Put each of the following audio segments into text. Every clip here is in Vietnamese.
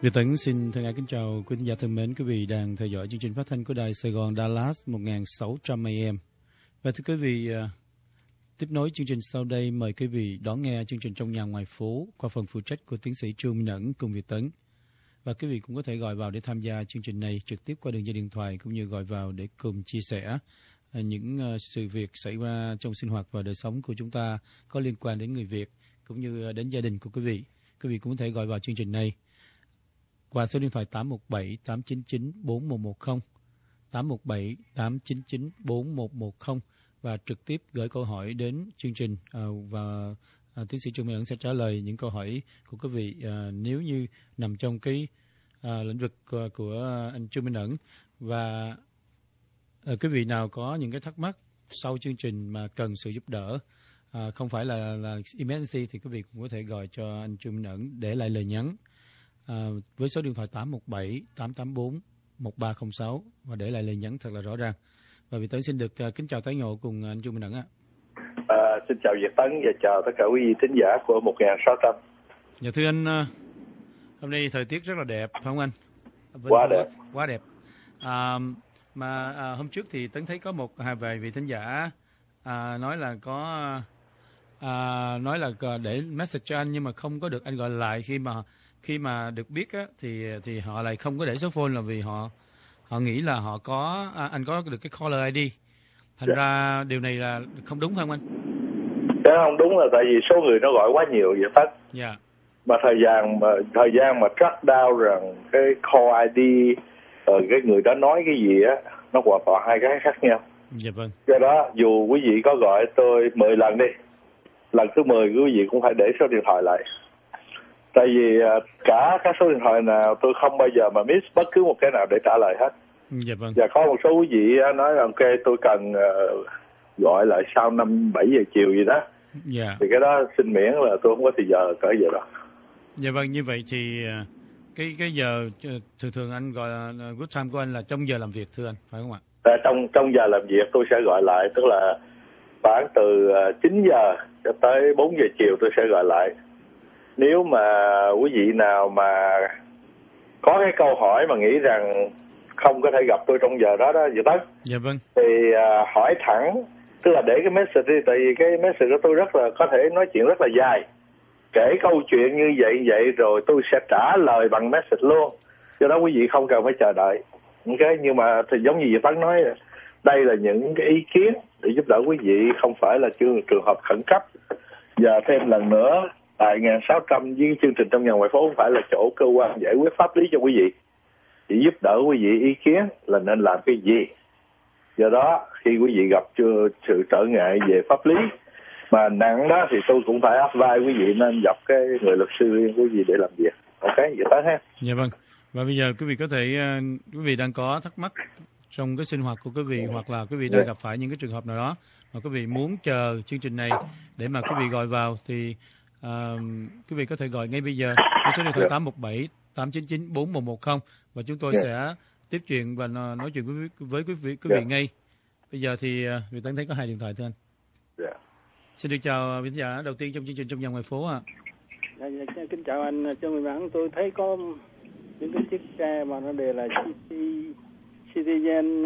Việt Tấn xin thân ái kính chào quý khán giả thân mến, quý vị đang theo dõi chương trình phát thanh của Đài Sài Gòn Dallas 1600 AM. Và thưa quý vị, tiếp nối chương trình sau đây, mời quý vị đón nghe chương trình Trong Nhà Ngoài Phố qua phần phụ trách của tiến sĩ Trương Minh Ẩn cùng Việt Tấn. Và quý vị cũng có thể gọi vào để tham gia chương trình này trực tiếp qua đường dây điện thoại, cũng như gọi vào để cùng chia sẻ những sự việc xảy ra trong sinh hoạt và đời sống của chúng ta có liên quan đến người Việt cũng như đến gia đình của quý vị. Quý vị cũng có thể gọi vào chương trình này qua số điện thoại 817-899-4110, 817-899-4110 và trực tiếp gửi câu hỏi đến chương trình và tiến sĩ Trương Minh Ẩn sẽ trả lời những câu hỏi của quý vị nếu như nằm trong cái lĩnh vực của anh Trương Minh Ẩn. Và quý vị nào có những cái thắc mắc sau chương trình mà cần sự giúp đỡ, không phải là emergency, thì quý vị cũng có thể gọi cho anh Trương Minh Ẩn để lại lời nhắn với số điện thoại 817-884-1306 và để lại lời nhắn thật là rõ ràng. Và Việt Tấn xin được kính chào tái ngộ cùng anh Trương Minh Ẩn ạ. Xin chào Việt Tấn và chào tất cả quý vị thính giả của 1600. Dạ thưa anh, hôm nay thời tiết rất là đẹp phải không anh? Quá đẹp. Hôm trước thì Tấn thấy có một vài vị thính giả nói là để message cho anh nhưng mà không có được anh gọi lại. Khi mà được biết á, thì họ lại không có để số phone, là vì họ nghĩ là họ có anh có được cái caller ID. Thành ra điều này là không đúng phải không anh? Cái không đúng là tại vì số người nó gọi quá nhiều vậy tất. Dạ. Mà thời gian mà track down rằng cái call ID rồi cái người đó nói cái gì á, nó hoàn toàn hai cái khác nhau. Dạ vâng. Do đó dù quý vị có gọi tôi 10 lần đi, lần thứ 10 quý vị cũng phải để số điện thoại lại. Tại vì cả các số điện thoại nào tôi không bao giờ mà miss bất cứ một cái nào để trả lời hết. Dạ vâng. Và có một số quý vị nói là ok tôi cần gọi lại sau 5-7 giờ chiều gì đó. Dạ. Thì cái đó xin miễn là tôi không có thời giờ cỡ giờ đó. Dạ vâng, như vậy thì cái giờ thường anh gọi là good time của anh là trong giờ làm việc thưa anh, phải không ạ? Trong giờ làm việc tôi sẽ gọi lại, tức là khoảng từ 9 giờ cho tới 4 giờ chiều tôi sẽ gọi lại. Nếu mà quý vị nào mà có cái câu hỏi mà nghĩ rằng không có thể gặp tôi trong giờ đó vậy đó. Dạ vâng. Thì hỏi thẳng, tức là để cái message đi, tại vì cái message của tôi rất là có thể nói chuyện rất là dài. Kể câu chuyện như vậy rồi tôi sẽ trả lời bằng message luôn. Do đó quý vị không cần phải chờ đợi. Okay? Nhưng mà thì giống như Việt Tấn nói, đây là những cái ý kiến để giúp đỡ quý vị, không phải là trường hợp khẩn cấp. Và thêm lần nữa, tại 1600 với chương trình Trong Nhà Ngoài Phố không phải là chỗ cơ quan giải quyết pháp lý cho quý vị. Chỉ giúp đỡ quý vị ý kiến là nên làm cái gì. Do đó khi quý vị gặp sự trở ngại về pháp lý mà nặng đó thì tôi cũng phải advise quý vị nên gặp cái người luật sư riêng của quý vị để làm việc. Ok, vậy tới ha. Dạ vâng. Và bây giờ quý vị có thể, quý vị đang có thắc mắc trong cái sinh hoạt của quý vị, hoặc là quý vị đang gặp phải những cái trường hợp nào đó mà quý vị muốn chờ chương trình này để mà quý vị gọi vào, thì quý vị có thể gọi ngay bây giờ với số điện thoại 817-899-4110 và chúng tôi sẽ tiếp chuyện và nói chuyện với quý vị ngay. Bây giờ thì Việt Tấn thấy có 2 điện thoại thưa anh. Xin được chào vị khán giả đầu tiên trong chương trình Trong Nhà Ngoài Phố ạ. Kính chào anh Trương Minh Ẩn. Tôi thấy có những cái chiếc xe mà nó đều là Citizen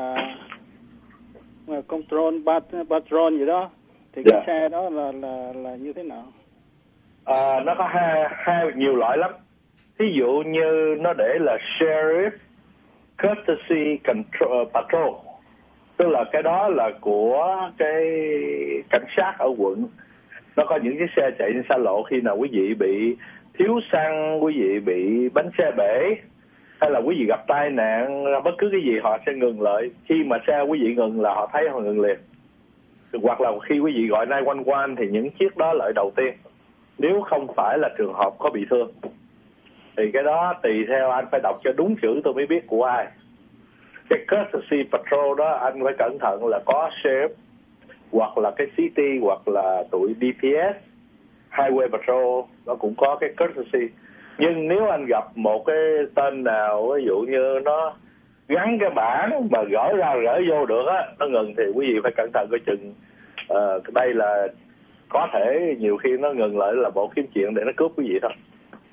Control Patron gì đó, thì cái xe đó là như thế nào? Nó có nhiều loại lắm. Ví dụ như nó để là Sheriff Courtesy Control Patrol, tức là cái đó là của cái cảnh sát ở quận. Nó có những cái xe chạy trên xa lộ, khi nào quý vị bị thiếu xăng, quý vị bị bánh xe bể, hay là quý vị gặp tai nạn, bất cứ cái gì họ sẽ ngừng lại. Khi mà xe quý vị ngừng là họ thấy họ ngừng liền. Hoặc là khi quý vị gọi 911 thì những chiếc đó lại đầu tiên, nếu không phải là trường hợp có bị thương. Thì cái đó tùy theo, anh phải đọc cho đúng chữ tôi mới biết của ai. Cái Courtesy Patrol đó anh phải cẩn thận là có sheriff, hoặc là cái city, hoặc là tụi DPS, Highway Patrol, nó cũng có cái Courtesy. Nhưng nếu anh gặp một cái tên nào ví dụ như nó gắn cái bảng mà gỡ ra gỡ vô được á, nó ngừng thì quý vị phải cẩn thận coi chừng. Đây là có thể nhiều khi nó ngừng lại là bộ kiếm chuyện để nó cướp quý vị thôi.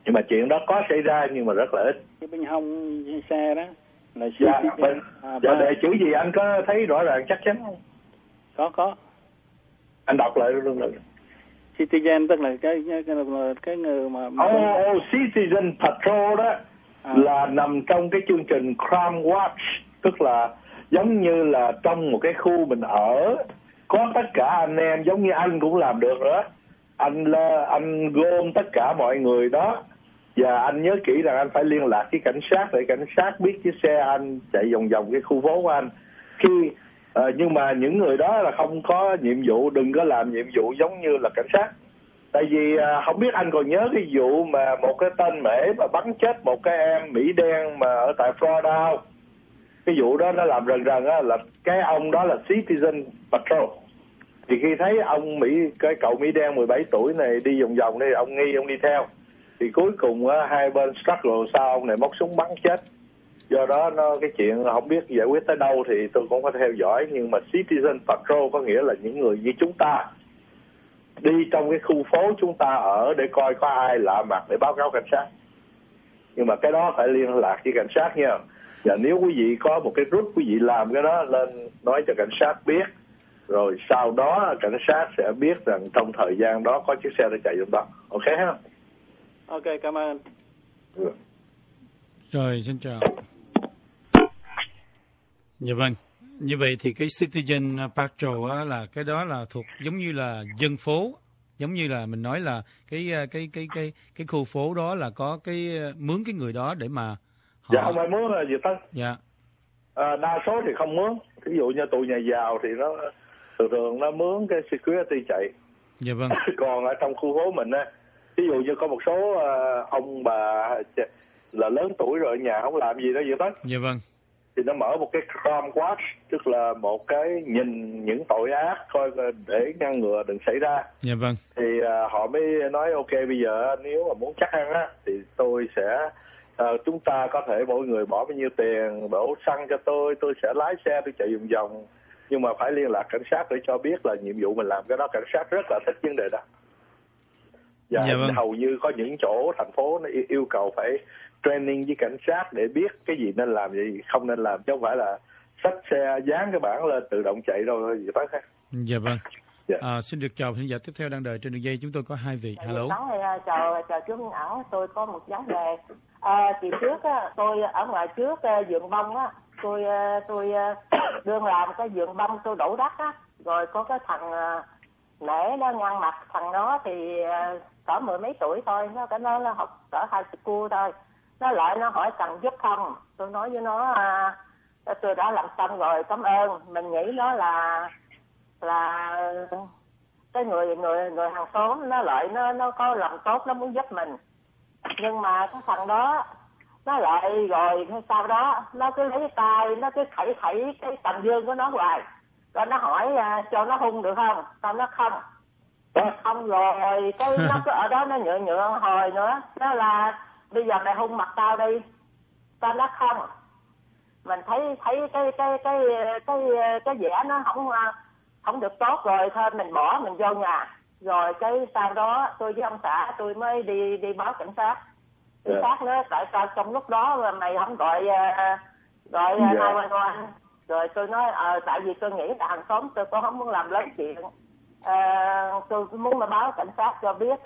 Nhưng mà chuyện đó có xảy ra nhưng mà rất là ít. Cái bên hông xe đó là Dạ, đề chữ gì anh có thấy rõ ràng chắc chắn không? Có. Anh đọc lại luôn. Citizen tức là cái người mà Citizen Patrol đó là nằm trong cái chương trình Crime Watch, tức là giống như là trong một cái khu mình ở có tất cả anh em, giống như anh cũng làm được nữa. Anh gom tất cả mọi người đó và anh nhớ kỹ rằng anh phải liên lạc với cảnh sát để cảnh sát biết cái xe anh chạy vòng vòng cái khu phố của anh. Nhưng mà những người đó là không có nhiệm vụ, đừng có làm nhiệm vụ giống như là cảnh sát. Tại vì không biết anh còn nhớ cái vụ mà một cái tên Mễ mà bắn chết một cái em Mỹ đen mà ở tại Florida không? Cái vụ đó nó làm rần á, là cái ông đó là Citizen Patrol. Thì khi thấy ông cái cậu Mỹ đen 17 tuổi này đi vòng vòng đây, ông nghi, ông đi theo. Thì cuối cùng hai bên struggle sao ông này móc súng bắn chết. Do đó cái chuyện không biết giải quyết tới đâu thì tôi cũng có theo dõi. Nhưng mà Citizen Patrol có nghĩa là những người như chúng ta đi trong cái khu phố chúng ta ở để coi có ai lạ mặt để báo cáo cảnh sát. Nhưng mà cái đó phải liên lạc với cảnh sát nha. Và nếu quý vị có một cái group, quý vị làm cái đó lên nói cho cảnh sát biết. Rồi sau đó cảnh sát sẽ biết rằng trong thời gian đó có chiếc xe đã chạy trong đó. Ok ha? Ok, cảm ơn. Rồi, xin chào. Dạ vâng. Như vậy thì cái Citizen Patrol là cái đó là thuộc giống như là dân phố, giống như là mình nói là cái khu phố đó là có cái mướn cái người đó để mà họ... Dạ không phải mướn là gì tất. Dạ. Đa số thì không mướn. Ví dụ như tụi nhà giàu thì nó thường nó mướn cái security chạy. Dạ vâng. Còn ở trong khu phố mình á, ví dụ như có một số ông bà là lớn tuổi rồi ở nhà không làm gì đó vậy tất. Dạ vâng. Thì nó mở một cái crime watch, tức là một cái nhìn những tội ác coi để ngăn ngừa đừng xảy ra. Dạ vâng. Thì họ mới nói ok, bây giờ nếu mà muốn chắc ăn á thì tôi sẽ chúng ta có thể mỗi người bỏ bao nhiêu tiền đổ xăng cho tôi sẽ lái xe tôi chạy vòng vòng, nhưng mà phải liên lạc cảnh sát để cho biết là nhiệm vụ mình làm cái đó. Cảnh sát rất là thích vấn đề đó. Và dạ vâng. hầu như có những chỗ thành phố nó yêu cầu phải training với cảnh sát để biết cái gì nên làm, gì không nên làm, chứ không phải là xách xe dán cái bảng lên tự động chạy đâu gì đó khác. Dạ vâng. Xin được chào khán giả tiếp theo đang đợi trên đường dây, chúng tôi có hai vị. Hello. Chào chú Minh Ẩn, tôi có một vấn đề. Kỳ trước á, tôi ở ngoài trước vườn bông á, tôi đương làm cái vườn bông tôi đổ đất á, rồi có cái thằng nể nó ngăn mặt thằng đó thì cỡ 10 mấy tuổi thôi, nó học cỡ high school thôi, nó lại nó hỏi cần giúp không, tôi nói với nó tôi đã làm xong rồi cảm ơn. Mình nghĩ nó là cái người hàng xóm, nó lại nó có lòng tốt, nó muốn giúp mình, nhưng mà cái thằng đó nó lại rồi sau đó nó cứ lấy tay nó cứ khẩy cái tầm dương của nó hoài, rồi nó hỏi cho nó hung được không, tao nó không rồi cái nó cứ ở đó nó nhựa hồi nữa, nó là bây giờ mày hung mặt tao đi, tao nó không. Mình thấy cái vẻ nó không được tốt rồi thôi mình bỏ mình vô nhà. Rồi cái sau đó tôi với ông xã tôi mới đi báo cảnh sát. Cảnh sát nói tại sao trong lúc đó mày không gọi 911. Rồi tôi nói tại vì tôi nghĩ là hàng xóm tôi cũng không muốn làm lớn chuyện. Tôi muốn mà báo cảnh sát cho biết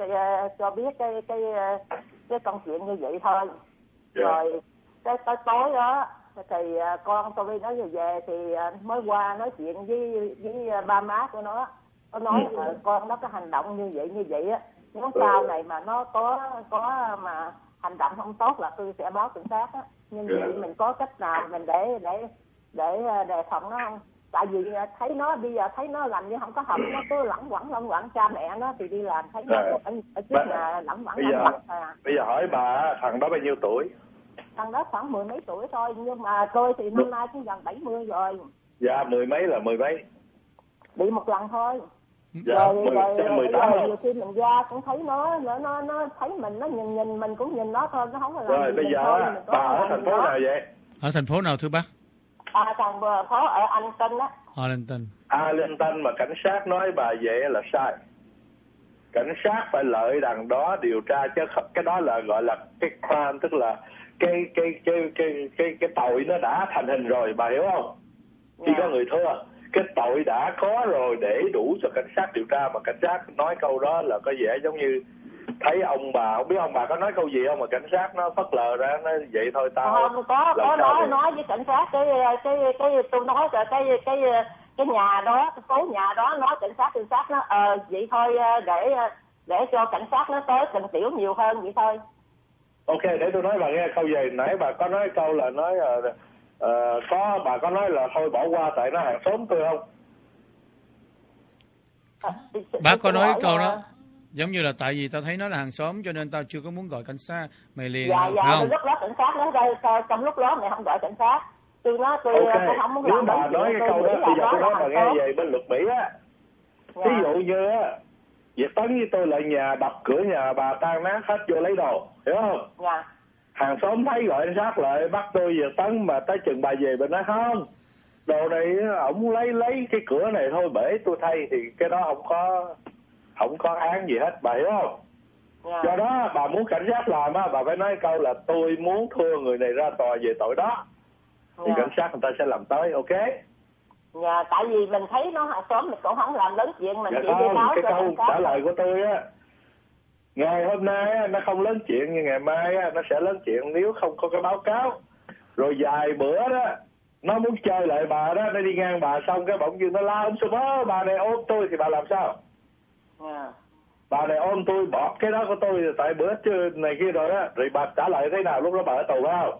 cái công chuyện như vậy thôi. Rồi cái tối đó thì con tôi nói về thì mới qua nói chuyện với ba má của nó. Nó nói con nó có hành động như vậy á, nếu sau này mà nó có mà hành động không tốt là tôi sẽ báo cảnh sát á. Nhưng vậy mình có cách nào mình để đề phòng nó không? Tại vì thấy nó bây giờ thấy nó làm như không có học, nó cứ lẳng quẩn cha mẹ nó thì đi làm thấy nó ở trước nhà lẳng quẩn. Bây giờ hỏi bà thằng đó bao nhiêu tuổi? Thằng đó khoảng 10 mấy tuổi thôi, nhưng mà tôi thì năm nay cũng gần 70 rồi. Dạ 10 mấy là 10 mấy? Bị một lần thôi. Dạ, rồi 18 rồi nhiều khi mình ra cũng thấy nó thấy mình, nó nhìn mình cũng nhìn nó thôi, nó không có làm rồi, gì. Rồi bây giờ bà ở thành phố nào vậy? Ở thành phố nào thưa bác? Thành phố ở Arlington đó. Arlington. Arlington mà cảnh sát nói bà vậy là sai. cảnh sát phải lợi đằng đó điều tra, chứ cái đó là gọi là cái crime, tức là cái tội nó đã thành hình rồi, bà hiểu không? Chỉ có người thua, cái tội đã có rồi để đủ cho cảnh sát điều tra, mà cảnh sát nói câu đó là có vẻ giống như thấy ông bà, không biết ông bà có nói câu gì không mà cảnh sát nó phớt lờ ra, nó vậy thôi tao không có nói với cảnh sát cái tôi nói rồi cái nhà đó, cái phố nhà đó, nói cảnh sát nó vậy thôi, để cho cảnh sát nó tới cần tiểu nhiều hơn vậy thôi. Ok, để tôi nói bà nghe câu gì. Nãy bà có nói câu là nói bà có nói là thôi bỏ qua tại nó hàng xóm tôi không? Bác có nói câu đó giống như là tại vì tao thấy nó là hàng xóm cho nên tao chưa có muốn gọi cảnh sát, mày liền không? Lúc đó cảnh sát nó đây, trong lúc đó mày không gọi cảnh sát. Tôi nói tôi không muốn làm. Nếu bà nói cái câu đó, bây giờ tôi nói bà nghe về bên luật Mỹ á. Ví dụ như á, Việt Tấn với tôi lại nhà, đập cửa nhà bà tan nát hết vô lấy đồ, hiểu không? Dạ. Hàng xóm thấy gọi cảnh sát lại bắt tôi Việt Tấn, mà tới chừng bà về bên nói không, đồ này ổng lấy cái cửa này thôi bể tôi thay, thì cái đó không có án gì hết, bà hiểu không? Yeah. Do đó bà muốn cảnh sát làm á, bà phải nói câu là tôi muốn thưa người này ra tòa về tội đó, thì cảnh sát người ta sẽ làm tới, ok? Dạ, tại vì mình thấy nó hàng xóm mình cũng không làm lớn chuyện, mình chỉ đi báo cái cho câu trả lời của tôi á, ngày hôm nay á, nó không lớn chuyện, nhưng ngày mai á, nó sẽ lớn chuyện nếu không có cái báo cáo. Rồi vài bữa đó nó muốn chơi lại bà đó, nó đi ngang bà xong cái bỗng dưng nó la ông sụp ớ, bà này ôm tôi thì bà làm sao? Bà này ôm tôi bỏ cái đó của tôi tại bữa trưa này kia rồi á, rồi bà trả lời thế nào lúc đó bà ở tù phải không?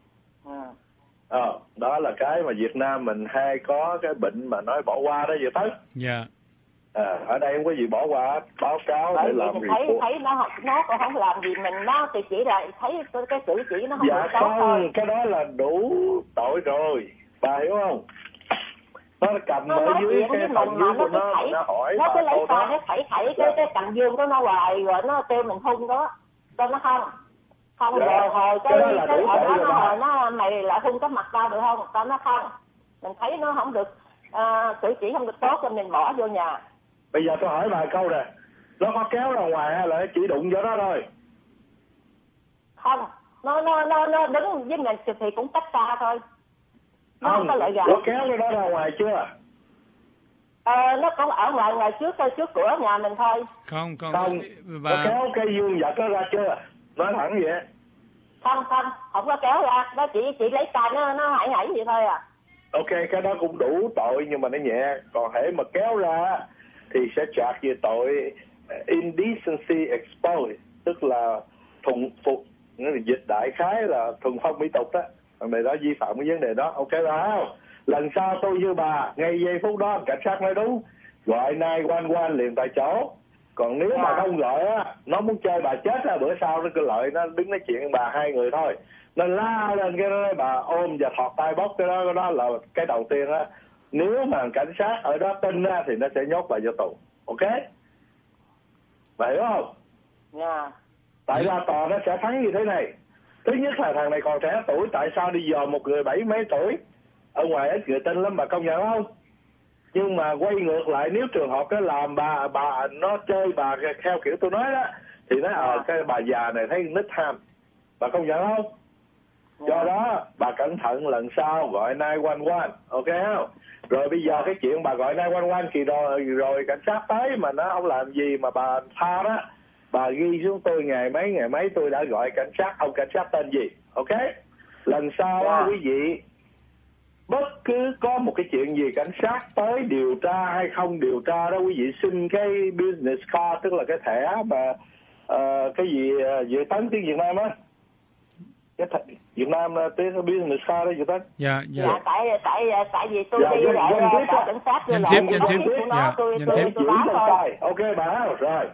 Đó là cái mà Việt Nam mình hay có cái bệnh mà nói bỏ qua đó vậy tới. Dạ. Ở đây không có gì bỏ qua, báo cáo để làm gì. Thấy nó còn không làm gì mình, nó thì chỉ là thấy cái cử chỉ nó không được tốt thôi. Cái đó là đủ tội rồi, bà hiểu không? Nó cầm ở dưới cái phần dưới của nó hỏi nó cứ lấy tay nó thảy cái cành dương của nó hoài, rồi nó kêu mình hung đó, cho nó không rồi hồi cái hồi đó nó mày lại hung cái mặt tao được không? Tao nó không, mình thấy nó không được cử chỉ không được tốt cho mình bỏ vô nhà. Bây giờ tôi hỏi bà câu nè, nó có kéo ra ngoài hay là nó chỉ đụng vô đó thôi? Không, nó đứng với mình thì cũng tách xa thôi. Nó không có lợi gạo. Nó kéo cái đó ra ngoài chưa? Nó cũng ở ngoài trước cửa nhà mình thôi. Không. Nó kéo cái dương vật nó ra chưa? Nói thẳng vậy. Không có kéo ra, nó chỉ lấy tay nó hãy vậy thôi à. Ok, cái đó cũng đủ tội nhưng mà nó nhẹ, còn hễ mà kéo ra thì sẽ phạt về tội indecency exposed, tức là thùng phục, dịch đại khái là thuần phong mỹ tục đó. Thằng này đó vi phạm cái vấn đề đó, ok không? Lần sau tôi với bà ngay giây phút đó cảnh sát nói đúng, gọi 911 liền tại chỗ. Còn nếu mà không gọi á, nó muốn chơi bà chết á, bữa sau nó cứ lợi nó đứng nói chuyện bà hai người thôi, nó la lên cái đó bà ôm và thọt tay bóc cái đó là cái đầu tiên á. Nếu mà cảnh sát ở đó tin á thì nó sẽ nhốt bà vô tù, ok? Bà hiểu không? Dạ. Tại ra tòa nó sẽ thắng như thế này. Thứ nhất là thằng này còn trẻ tuổi, tại sao đi dò một người 70 mấy tuổi? Ở ngoài ít người tin lắm, bà công nhận không? Nhưng mà quay ngược lại, nếu trường hợp đó làm bà nó chơi bà theo kiểu tôi nói đó, thì nó cái bà già này thấy nít ham, bà công nhận không? Do đó bà cẩn thận lần sau gọi 911, ok không? Rồi bây giờ cái chuyện bà gọi 911 kỳ rồi cảnh sát tới mà nó không làm gì mà bà tha đó, bà ghi xuống tôi ngày mấy tôi đã gọi cảnh sát, ông cảnh sát tên gì, ok? Lần sau quý vị bất cứ có một cái chuyện gì cảnh sát tới điều tra hay không điều tra đó, quý vị xin cái business card, tức là cái thẻ mà cái gì Dự Tấn tiếng Việt Nam á, cái Việt Nam tiếng business card đó Dự Tấn. Dạ. Tại vì tôi đi lại cảnh sát tôi lại tôi báo thôi. Ok bà rồi.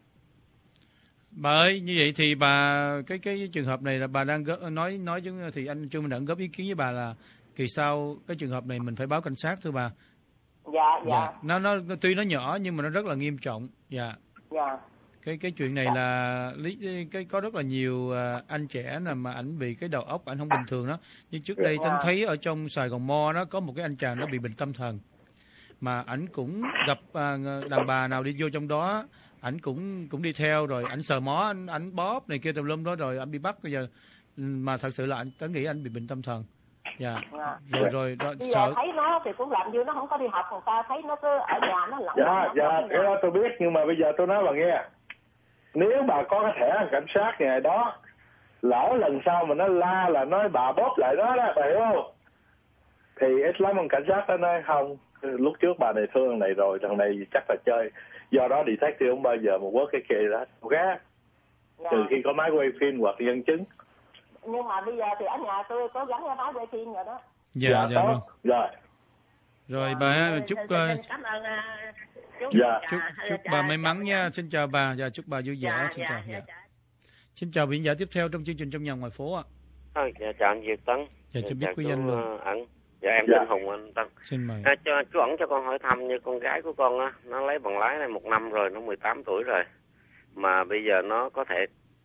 Bà ơi, như vậy thì bà cái trường hợp này là bà đang nói chứ, thì anh Trương Minh Đặng góp ý kiến với bà là kỳ sau cái trường hợp này mình phải báo cảnh sát thưa bà. Dạ. Nó tuy nó nhỏ nhưng mà nó rất là nghiêm trọng. Dạ. Cái chuyện này là có rất là nhiều anh trẻ nè mà ảnh bị cái đầu óc ảnh không bình thường đó. Như trước đây Tân thấy ở trong Sài Gòn Mo đó có một cái anh chàng nó bị bệnh tâm thần, mà ảnh cũng gặp đàn bà nào đi vô trong đó ảnh cũng đi theo rồi ảnh sờ mó, ảnh bóp này kia tùm lum đó, rồi anh bị bắt bây giờ. Mà thật sự là anh tớ nghĩ anh bị bệnh tâm thần. Dạ. Rồi đó, bây giờ thấy nó thì cũng làm như nó không có đi học, người ta thấy nó cứ ở nhà nó lẫn. Dạ, cái đó tôi biết, nhưng mà bây giờ tôi nói bà nghe, nếu bà có cái thẻ cảnh sát ngày đó, lỡ lần sau mà nó la là nói bà bóp lại đó đó, bà hiểu không? Thì ít lắm ông cảnh sát nó nói không, lúc trước bà này thương thằng này rồi, thằng này chắc là chơi, do đó detective không bao giờ mà quất cái kia đó, ok? Trừ khi có máy quay phim hoặc nhân chứng. Nhưng mà bây giờ thì ở nhà tôi có gắn cái máy quay phim rồi đó. Dạ vâng. Rồi bà chúc cảm ơn chúc bà may mắn nha. Xin chào bà và chúc bà vui vẻ. Xin chào. Xin chào biện giả tiếp theo trong chương trình Trong Nhà Ngoài Phố ạ. Dạ chào anh Việt Tấn. Dạ cho biết quý danh luôn. Dạ em tên Hùng anh Tân. Xin mời. Chú ẩn cho con hỏi thăm, như con gái của con á, nó lấy bằng lái này 1 năm rồi, nó 18 tuổi rồi. Mà bây giờ nó có thể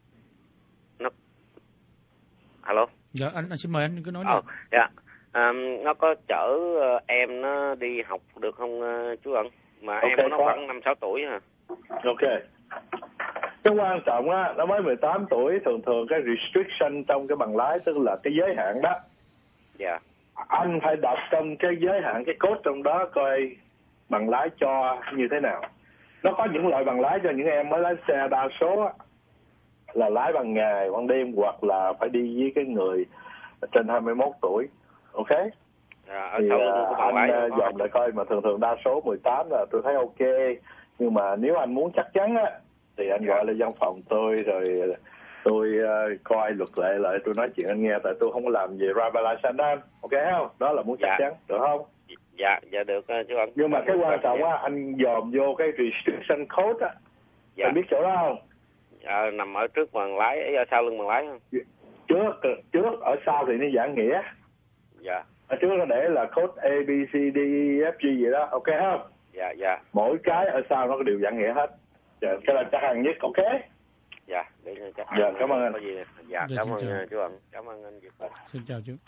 alo. Dạ anh xin mời anh cứ nói đi. Dạ. Nó có chở em nó đi học được không chú ẩn? Mà okay, em nó khoảng 5-6 tuổi hả? Ok. Cái quan trọng á, nó mới 18 tuổi, thường cái restriction trong cái bằng lái, tức là cái giới hạn đó. Dạ. Anh phải đọc trong cái giới hạn, cái code trong đó coi bằng lái cho như thế nào. Nó có những loại bằng lái cho những em mới lái xe, đa số á, là lái bằng ngày, ban đêm, hoặc là phải đi với cái người trên 21 tuổi. Ok? Thì anh dòm lại coi, mà thường đa số 18 là tôi thấy ok. Nhưng mà nếu anh muốn chắc chắn á, thì anh gọi lên văn phòng tôi, rồi tôi coi luật lệ lại, tôi nói chuyện anh nghe, tại tôi không có làm gì driver license đó, ok không? Đó là muốn chắc chắn, được không? Dạ được chú anh. Nhưng mà cái quan trọng á, anh dòm vô cái restriction code á, anh biết chỗ đó không? Nằm ở trước bằng lái, ở sau lưng bằng lái không? Trước, ở sau thì nó giảng nghĩa. Dạ. Ở trước nó để là code A, B, C, D, E, F, G gì đó, ok không? Dạ. Mỗi cái ở sau nó có đều giảng nghĩa hết. Cái là chắc ăn nhất, ok? Dạ, để chắc. Dạ, cảm ơn anh. Dạ, cảm ơn chú anh. Cảm ơn anh Việt. Xin chào chú.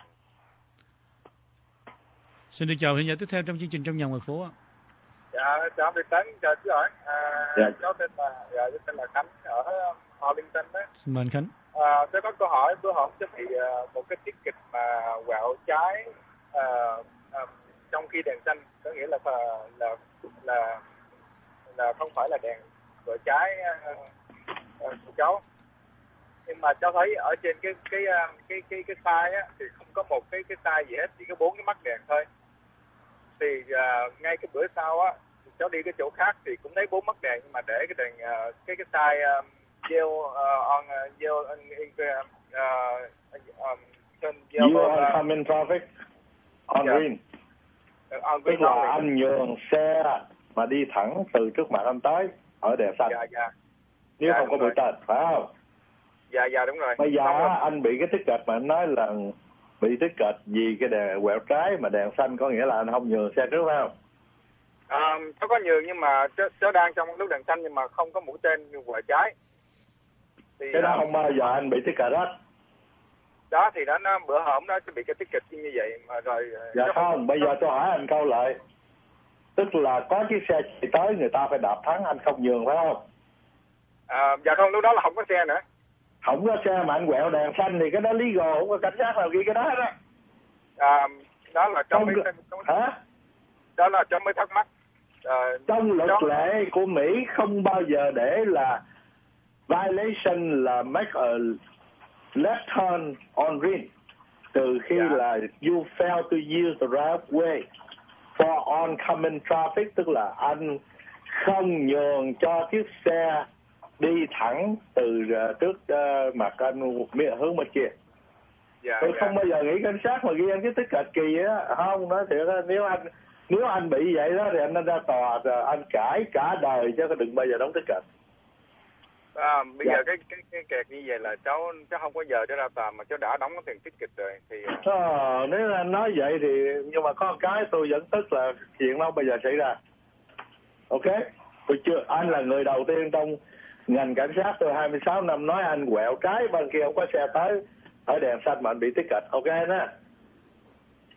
Xin được chào hiện giờ tiếp theo trong chương trình Trong Nhà Ngoài Phố ạ. Dạ, chào Việt Tấn, chào chú hỏi. Cháu tên là Khánh ở Arlington đó. Xin mời anh Khánh. Tôi có câu hỏi bữa hổm chuẩn bị một cái tiết kịch mà quẹo trái trong khi đèn xanh, có nghĩa là không phải là đèn vợ trái của cháu. Nhưng mà cháu thấy ở trên cái tay á thì không có một cái tay gì hết, chỉ có 4 cái mắt đèn thôi. Thì ngay cái bữa sau á, cháu đi cái chỗ khác thì cũng thấy 4 mắt đèn, nhưng mà để cái đèn cái tay yellow oncoming traffic on green. Tức là anh nhường xe mà đi thẳng từ trước mặt anh tới ở đèn xanh. Dạ. Nếu không có bị tật, phải không? Dạ đúng rồi. Bây giờ anh bị cái ticket mà anh nói là bị ticket vì cái đèn quẹo trái mà đèn xanh, có nghĩa là anh không nhường xe trước, phải không? Cháu có nhường, nhưng mà cháu đang trong lúc đèn xanh nhưng mà không có mũi tên quẹo trái. Thì cái đó không bao giờ anh bị ticket hết. Đó thì nó bữa hổm đó bị cái ticket như vậy mà rồi. Dạ không, bây giờ tôi hỏi anh câu lại. Tức là có chiếc xe chạy tới, người ta phải đạp thắng, anh không nhường, phải không? Dạ không, lúc đó là không có xe nữa. Không có xe mà anh quẹo đèn xanh thì cái đó legal, không có cảnh sát nào ghi cái đó đó. Đó là trong hả? Đó là cháu mới thắc mắc. Trong luật lệ của Mỹ không bao giờ để là violation là make a left turn on green, từ khi là you fail to use the right way for oncoming traffic, tức là anh không nhường cho chiếc xe đi thẳng từ trước mặt anh hướng bên kia. Tôi không bao giờ nghĩ cảnh sát mà ghi anh cái ticket kỳ á, không, nói thiệt á, nếu anh bị vậy đó thì anh nên ra tòa, rồi anh cãi cả đời chứ đừng bao giờ đóng ticket. Bây giờ cái kẹt như vậy là cháu không có giờ để ra tòa mà cháu đã đóng cái tiền ticket rồi thì nếu anh nói vậy thì, nhưng mà có một cái tôi vẫn tức là chuyện đó bây giờ xảy ra. Ok, anh là người đầu tiên trong ngành cảnh sát, tôi 26 năm nói anh quẹo trái bên kia không có xe tới ở đèn xanh mà anh bị ticket, ok đó.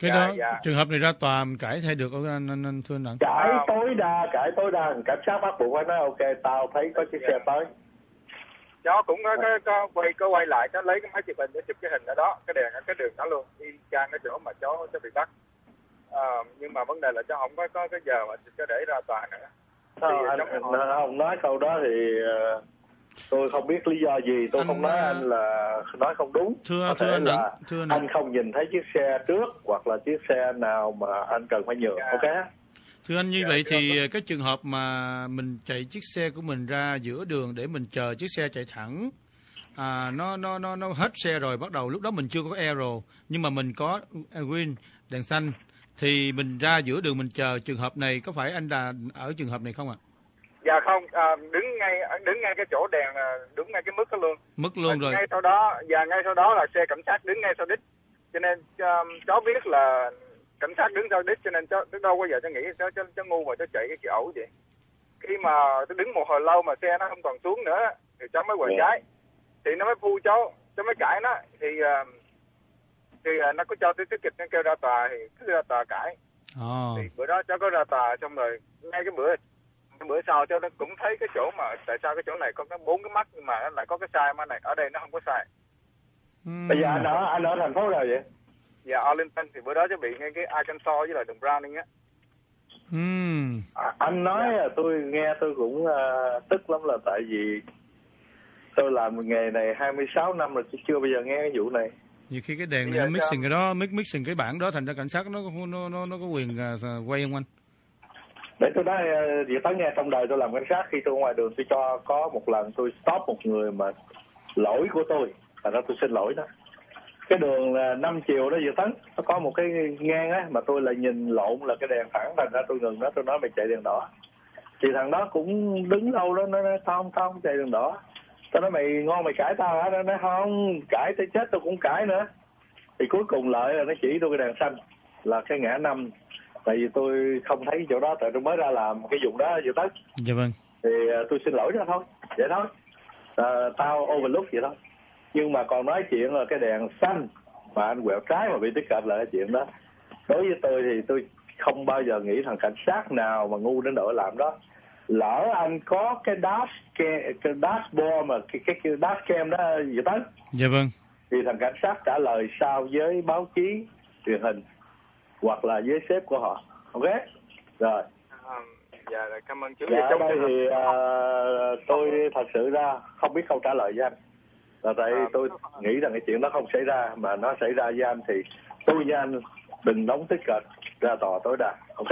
Cái đó trường hợp này ra tòa mình cãi thay được không anh thưa anh? Cãi tối đa cảnh sát bắt buộc phải nói ok, tao thấy có chiếc xe tới. Cháu cũng có quay lại, cháu lấy cái máy chụp hình để chụp cái hình ở đó, cái đèn ở cái đường đó luôn, đi ra cái chỗ mà cháu bị bắt. Nhưng mà vấn đề là cháu không có cái giờ mà cháu để ra tòa nữa. Không nói câu đó thì tôi không biết lý do gì, tôi không nói anh là nói không đúng. Thưa anh không nhìn thấy chiếc xe trước hoặc là chiếc xe nào mà anh cần phải nhường, ok? Thưa anh, như vậy thì cái trường hợp mà mình chạy chiếc xe của mình ra giữa đường để mình chờ chiếc xe chạy thẳng, nó hết xe rồi, bắt đầu lúc đó mình chưa có arrow nhưng mà mình có green, đèn xanh, thì mình ra giữa đường mình chờ. Trường hợp này có phải anh là ở trường hợp này không ạ? Dạ không, đứng ngay cái chỗ đèn, đứng ngay cái mức đó luôn. Mức luôn rồi. Ngay sau đó là xe cảnh sát đứng ngay sau đít, cho nên cháu biết là cảnh sát đứng sau đít, cho nên cháu đâu có giờ cháu nghĩ cháu ngu mà cháu chạy cái kiểu ẩu vậy. Khi mà tôi đứng một hồi lâu mà xe nó không còn xuống nữa thì cháu mới quẹo trái, thì nó mới phu cháu mới cãi nó, thì nó có cho tới kịch nó kêu ra tòa, thì cứ ra tòa cãi. Thì bữa đó cháu có ra tòa, xong rồi ngay cái bữa sau cháu cũng thấy cái chỗ mà tại sao cái chỗ này có 4 cái mắt nhưng mà nó lại có cái sai, mà này ở đây nó không có sai. Bây giờ anh ở thành phố nào vậy? Dạ Arlington, thì bữa đó cháu bị ngay cái Arkansas với lại đường Browning á. Anh nói tôi nghe tôi cũng tức lắm, là tại vì tôi làm nghề này 26 năm rồi, chưa bao giờ nghe cái vụ này. Nhiều khi cái đèn này nó mixing cái đó, mixing cái bảng đó, thành ra cảnh sát nó có quyền quay không anh? Để tôi nói Diệu Tấn nghe, trong đời tôi làm cảnh sát, khi tôi ngoài đường tôi cho có một lần tôi stop một người mà lỗi của tôi, thành ra tôi xin lỗi đó. Cái đường là 5 chiều đó Diệu Tấn, nó có một cái ngang á, mà tôi lại nhìn lộn là cái đèn thẳng, thành ra tôi ngừng đó, tôi nói mày chạy đèn đỏ. Thì thằng đó cũng đứng lâu đó, nó nói không chạy đèn đỏ. Tôi nói mày ngon mày cãi tao hả? Nó nói không, cãi tới chết tôi cũng cãi nữa. Thì cuối cùng lợi là nó chỉ tôi cái đèn xanh là cái ngã 5. Tại vì tôi không thấy chỗ đó, tại tôi mới ra làm cái vùng đó Diệu Tấn. Dạ vâng. Thì tôi xin lỗi ra thôi, vậy thôi. Tao overlook vậy thôi. Nhưng mà còn nói chuyện là cái đèn xanh mà anh quẹo trái mà bị tiếp cận là cái chuyện đó. Đối với tôi thì tôi không bao giờ nghĩ thằng cảnh sát nào mà ngu đến độ làm đó. Lỡ anh có cái dashboard mà cái dashcam đó Diệu Tấn. Dạ vâng. Thì thằng cảnh sát trả lời sao với báo chí, truyền hình hoặc là với sếp của họ. Ok? Rồi. Dạ, cảm ơn chú. Dạ, ở đây thì tôi thật sự ra không biết câu trả lời với anh. Là tại tôi nghĩ rằng cái chuyện đó không xảy ra, mà nó xảy ra với anh thì tôi với anh đừng đóng tích cực, ra tòa tối đa. Ok?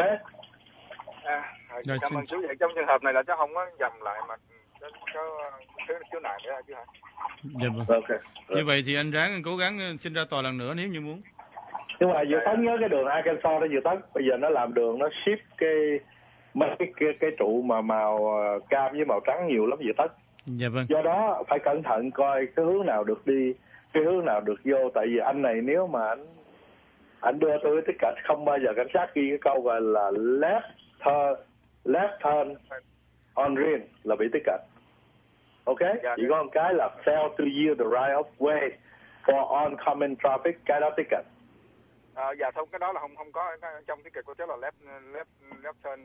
Cảm ơn chú. Vậy trong trường hợp này là cháu không có dầm lại mà chú này nữa chứ hả? Dạ vâng. Okay. Như vậy thì anh ráng cố gắng xin ra tòa lần nữa nếu như muốn. Nhưng mà Diệu Tấn nhớ cái đường Arkansas đó Diệu Tấn, bây giờ nó làm đường nó ship cái trụ mà màu cam với màu trắng nhiều lắm Diệu Tấn. Dạ vâng. Do đó phải cẩn thận coi cái hướng nào được đi, cái hướng nào được vô. Tại vì anh này nếu mà anh đưa tôi tới cả, không bao giờ cảnh sát ghi cái câu gọi là left turn on green là bị tích cận. Ok? Chỉ có một cái là fail to yield the right of way for oncoming traffic, cái đó tích cận. Dạ không, cái đó là không có trong ticket của cháu là left turn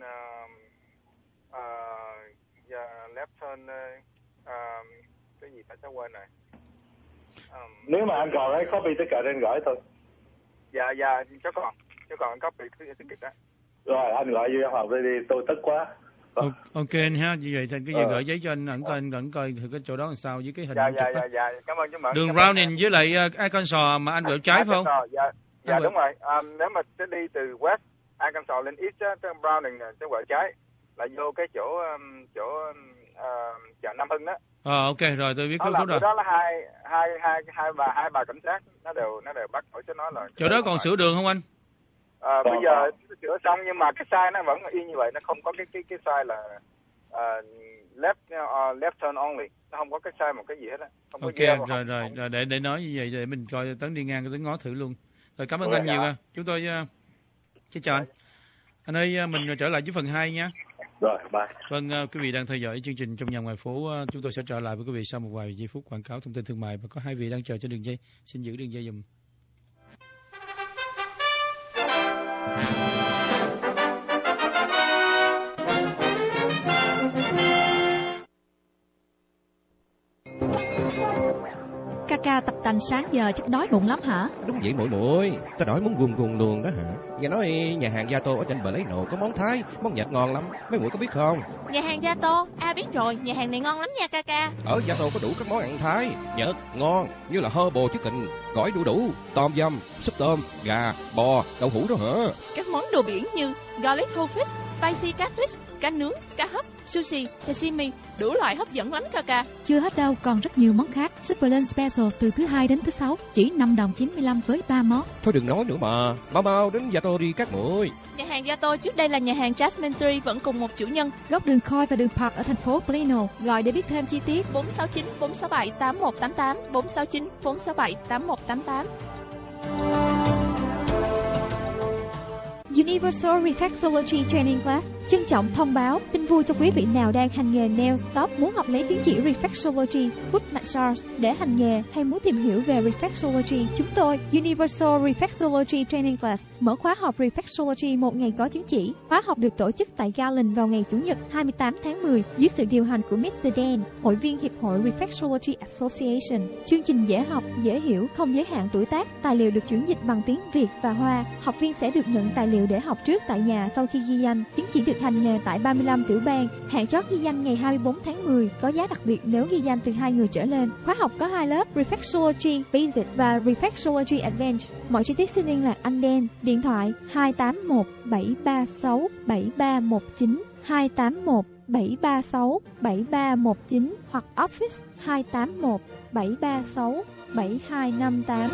left turn cái gì ta cháu quên rồi. Nếu mà anh còn cái copy ticket anh gửi thôi. Dạ cháu còn copy ticket đó. Rồi anh gọi vô phòng đi, tôi tức quá. Ok anh ha, như vậy thì cái gì gửi giấy cho anh ẩn coi thử cái chỗ đó làm sao với cái hình. Dạ, cảm ơn chú Mẫn. Đường Browning với lại Arkansas mà anh quẹo trái phải không? Dạ đúng rồi. Nếu mà sẽ đi từ West Arkansas lên East tới Browning sẽ quẹo trái là vô cái chỗ chợ Nam Hưng đó. Ok rồi, tôi biết đó rồi. Đó là hai bà cảnh sát nó đều bắt hỏi cho nó là chỗ đó còn sửa đường không anh? Bây giờ sửa xong nhưng mà cái size nó vẫn y như vậy, nó không có cái size là left turn only, nó không có cái size một cái gì hết á. Ok rồi để nói như vậy để mình coi Tấn đi ngang Tấn ngó thử luôn. Rồi cảm ơn anh nhiều. Chúng tôi chào anh. Anh ơi, mình trở lại với phần 2 nha. Rồi, bye. Vâng, quý vị đang theo dõi chương trình Trong Nhà Ngoài Phố. Chúng tôi sẽ trở lại với quý vị sau một vài giây phút quảng cáo thông tin thương mại và có 2 vị đang chờ trên đường dây. Xin giữ đường dây dùm. Ca tập tành sáng giờ chắc đói bụng lắm hả? Đúng vậy muội, ta đói muốn gùng gùng luôn đó hả? Nghe nói nhà hàng Gia Tô ở trên bờ lấy nổ có món Thái, món Nhật ngon lắm, mấy muội có biết không? Nhà hàng Gia Tô, biết rồi, nhà hàng này ngon lắm nha Ca. Ở Gia Tô có đủ các món ăn Thái, Nhật ngon như là herbal chicken, gỏi đu đủ, tom yum, súp tôm, gà, bò, đậu hũ đó hả? Các món đồ biển như garlic whole fish, spicy catfish, cá nướng, cá hấp, sushi, sashimi, đủ loại hấp dẫn lắm Ca. Chưa hết đâu, còn rất nhiều món khác. Super Lunch Special từ thứ 2 đến thứ 6 chỉ 5.95 với 3 món. Thôi đừng nói nữa mà, mau đến Gia Tô đi các muội. Nhà hàng Gia Tô trước đây là nhà hàng Jasmine Tree, vẫn cùng một chủ nhân. Góc đường Coy và đường Park ở thành phố Plano. Gọi để biết thêm chi tiết 469 467 8188 469 467 8188. Universal Reflexology Training Class trân trọng thông báo tin vui cho quý vị nào đang hành nghề nail stop, muốn học lấy chứng chỉ Reflexology, Foot Massage để hành nghề hay muốn tìm hiểu về Reflexology. Chúng tôi Universal Reflexology Training Class mở khóa học Reflexology 1 ngày có chứng chỉ. Khóa học được tổ chức tại Garland vào ngày Chủ nhật 28 tháng 10 dưới sự điều hành của Mr. Dan, hội viên Hiệp hội Reflexology Association. Chương trình dễ học, dễ hiểu, không giới hạn tuổi tác. Tài liệu được chuyển dịch bằng tiếng Việt và Hoa. Học viên sẽ được nhận tài liệu để học trước tại nhà sau khi ghi danh. Chứng chỉ được hành nghề tại 35 tiểu bang. Hạn chót ghi danh ngày 24 tháng 10. Có giá đặc biệt nếu ghi danh từ 2 người trở lên. Khóa học có 2 lớp Reflexology Basic và Reflexology Advanced. Mọi chi tiết xin liên lạc anh Dan. Điện thoại 281 736 7319 281 736 7319 hoặc office 281 736 7258.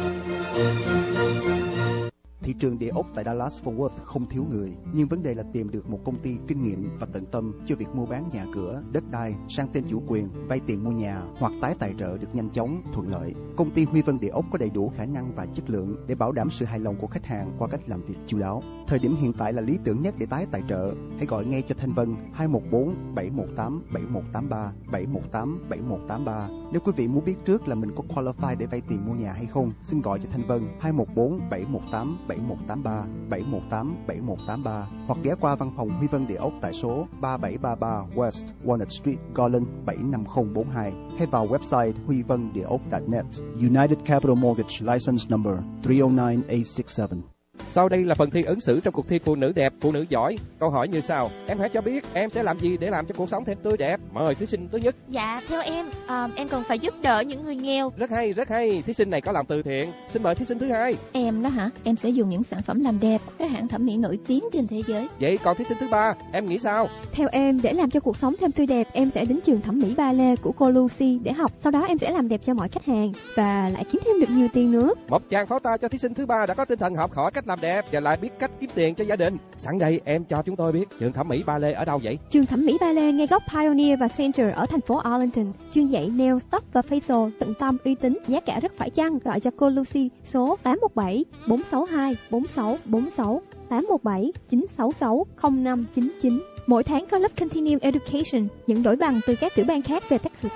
Thị trường địa ốc tại Dallas-Fort Worth không thiếu người, nhưng vấn đề là tìm được một công ty kinh nghiệm và tận tâm cho việc mua bán nhà cửa, đất đai, sang tên chủ quyền, vay tiền mua nhà hoặc tái tài trợ được nhanh chóng, thuận lợi. Công ty Huy Vân Địa ốc có đầy đủ khả năng và chất lượng để bảo đảm sự hài lòng của khách hàng qua cách làm việc chu đáo. Thời điểm hiện tại là lý tưởng nhất để tái tài trợ. Hãy gọi ngay cho Thanh Vân 214 718 7183 718 7183. Nếu quý vị muốn biết trước là mình có qualify để vay tiền mua nhà hay không, xin gọi cho Thanh Vân 214 718 7183 718 7183 hoặc ghé qua văn phòng Huy Vân Địa ốc tại số 3733 West Walnut Street, Garland 75042 hay vào website huivândeok.net. United Capital Mortgage License Number 309867. Sau đây là phần thi ứng xử trong cuộc thi Phụ nữ đẹp, phụ nữ giỏi. Câu hỏi như sau: em hãy cho biết em sẽ làm gì để làm cho cuộc sống thêm tươi đẹp. Mời thí sinh thứ nhất. Dạ, theo em cần phải giúp đỡ những người nghèo. Rất hay. Thí sinh này có làm từ thiện. Xin mời thí sinh thứ hai. Em đó hả? Em sẽ dùng những sản phẩm làm đẹp các hãng thẩm mỹ nổi tiếng trên thế giới. Vậy còn thí sinh thứ ba, em nghĩ sao? Theo em, để làm cho cuộc sống thêm tươi đẹp, em sẽ đến trường thẩm mỹ Ballet của cô Lucy để học. Sau đó em sẽ làm đẹp cho mọi khách hàng và lại kiếm thêm được nhiều tiền nữa. Một tràng pháo tay cho thí sinh thứ ba đã có tinh thần học hỏi cách làm đẹp và lại biết cách kiếm tiền cho gia đình. Sẵn đây em cho chúng tôi biết trường thẩm mỹ Ballet ở đâu vậy? Trường thẩm mỹ Ballet ngay góc Pioneer và Center ở thành phố Arlington. Chuyên dạy nail, tóc và facial tận tâm, uy tín, giá cả rất phải chăng. Gọi cho cô Lucy số 817 462 4646 817 966 0599. Mỗi tháng có lớp Continuing Education, nhận đổi bằng từ các tiểu bang khác về Texas.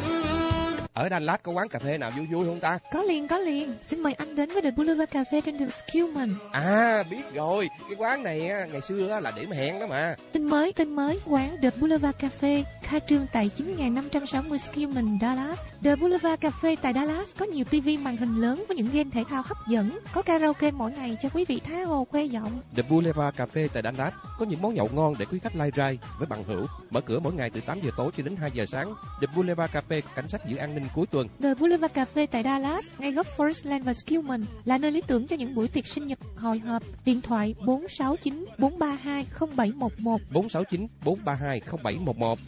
Ở Dallas có quán cà phê nào vui không ta? Có liền. Xin mời anh đến với The Boulevard Cafe trên đường Skillman. À, biết rồi. Cái quán này ngày xưa là điểm hẹn đó mà. Tin mới, quán The Boulevard Cafe khai trương tại 9560 Skillman, Dallas. The Boulevard Cafe tại Dallas có nhiều TV màn hình lớn với những game thể thao hấp dẫn. Có karaoke mỗi ngày cho quý vị tha hồ khoe giọng. The Boulevard Cafe tại Dallas có những món nhậu ngon để quý khách lai rai với bằng hữu. Mở cửa mỗi ngày từ 8 giờ tối cho đến 2 giờ sáng. The Boulevard Cafe có cảnh sát giữ an ninh cuối tuần. The Boulevard Cafe tại Dallas, ngay góc Forest Land và Skillman, là nơi lý tưởng cho những buổi tiệc sinh nhật hồi hộp. Điện thoại 469 432 0711 469 432 0711.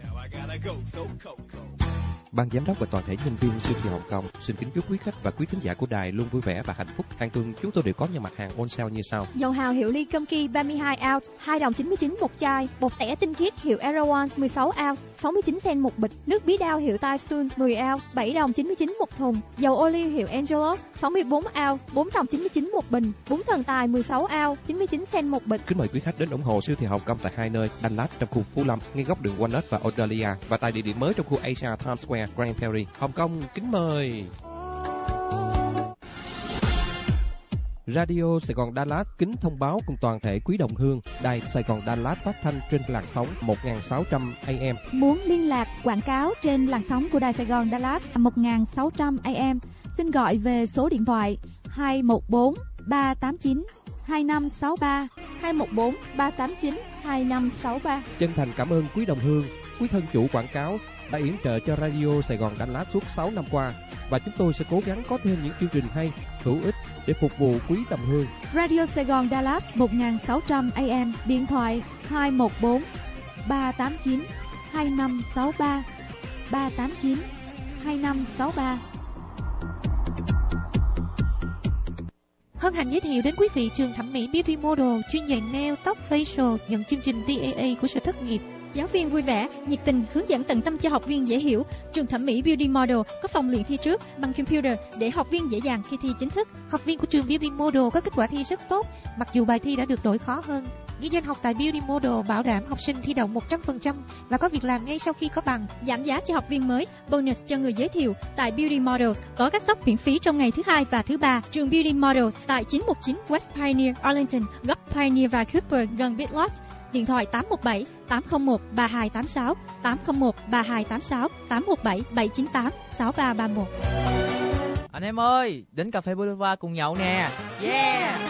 Ban giám đốc và toàn thể nhân viên siêu thị Hồng Kông xin kính chúc quý khách và quý thính giả của đài luôn vui vẻ và hạnh phúc. Hàng tuần chúng tôi đều có những mặt hàng on sale như sau: dầu hào hiệu ly Comky 32 ounce 2,99 đồng một chai, bột tẻ tinh khiết hiệu Erewhon 16 ounce 69 cent một bịch, nước bí đao hiệu Tyson 10 ounce 7,99 đồng một thùng, dầu ô liu hiệu Angelos 64 ounce 4,99 đồng một bình, bún thần tài 16 ounce 99 cent một bịch. Kính mời quý khách đến ủng hộ siêu thị Hồng Kông tại hai nơi: Dallas trong khu Phú Lâm ngay góc đường Walnut và Australia, và tại địa điểm mới trong khu Asia Times Square, Grand Prairie, Hồng Kông. Kính mời. Radio Sài Gòn Dallas kính thông báo cùng toàn thể quý đồng hương, đài Sài Gòn Dallas phát thanh trên làn sóng 1600 AM. Muốn liên lạc quảng cáo trên làn sóng của đài Sài Gòn Dallas 1600 AM, xin gọi về số điện thoại 214 389 2563 214 389 2563. Chân thành cảm ơn quý đồng hương, quý thân chủ quảng cáo đã yểm trợ cho Radio Sài Gòn Đà Lạt suốt 6 năm qua, và chúng tôi sẽ cố gắng có thêm những chương trình hay, hữu ích để phục vụ quý đồng hương. Radio Sài Gòn Dallas 1600 AM, điện thoại 214 389 2563 389 2563. Hân hạnh giới thiệu đến quý vị trường thẩm mỹ Beauty Model chuyên dạy nail, tóc, facial, nhận chương trình TAA của Sở Thất nghiệp. Giáo viên vui vẻ, nhiệt tình, hướng dẫn tận tâm cho học viên dễ hiểu. Trường thẩm mỹ Beauty Model có phòng luyện thi trước bằng computer để học viên dễ dàng khi thi chính thức. Học viên của trường Beauty Model có kết quả thi rất tốt, mặc dù bài thi đã được đổi khó hơn. Ghi danh học tại Beauty Model bảo đảm học sinh thi đậu 100% và có việc làm ngay sau khi có bằng. Giảm giá cho học viên mới, bonus cho người giới thiệu. Tại Beauty Model có cắt tóc miễn phí trong ngày thứ hai và thứ ba. Trường Beauty Model tại 919 West Pioneer, Arlington, góc Pioneer và Cooper gần Bitlot. Điện thoại 817 801 3286 801 3286 817 798 6331. Anh em ơi, đến Cà phê Boulevard cùng nhậu nè. Yeah!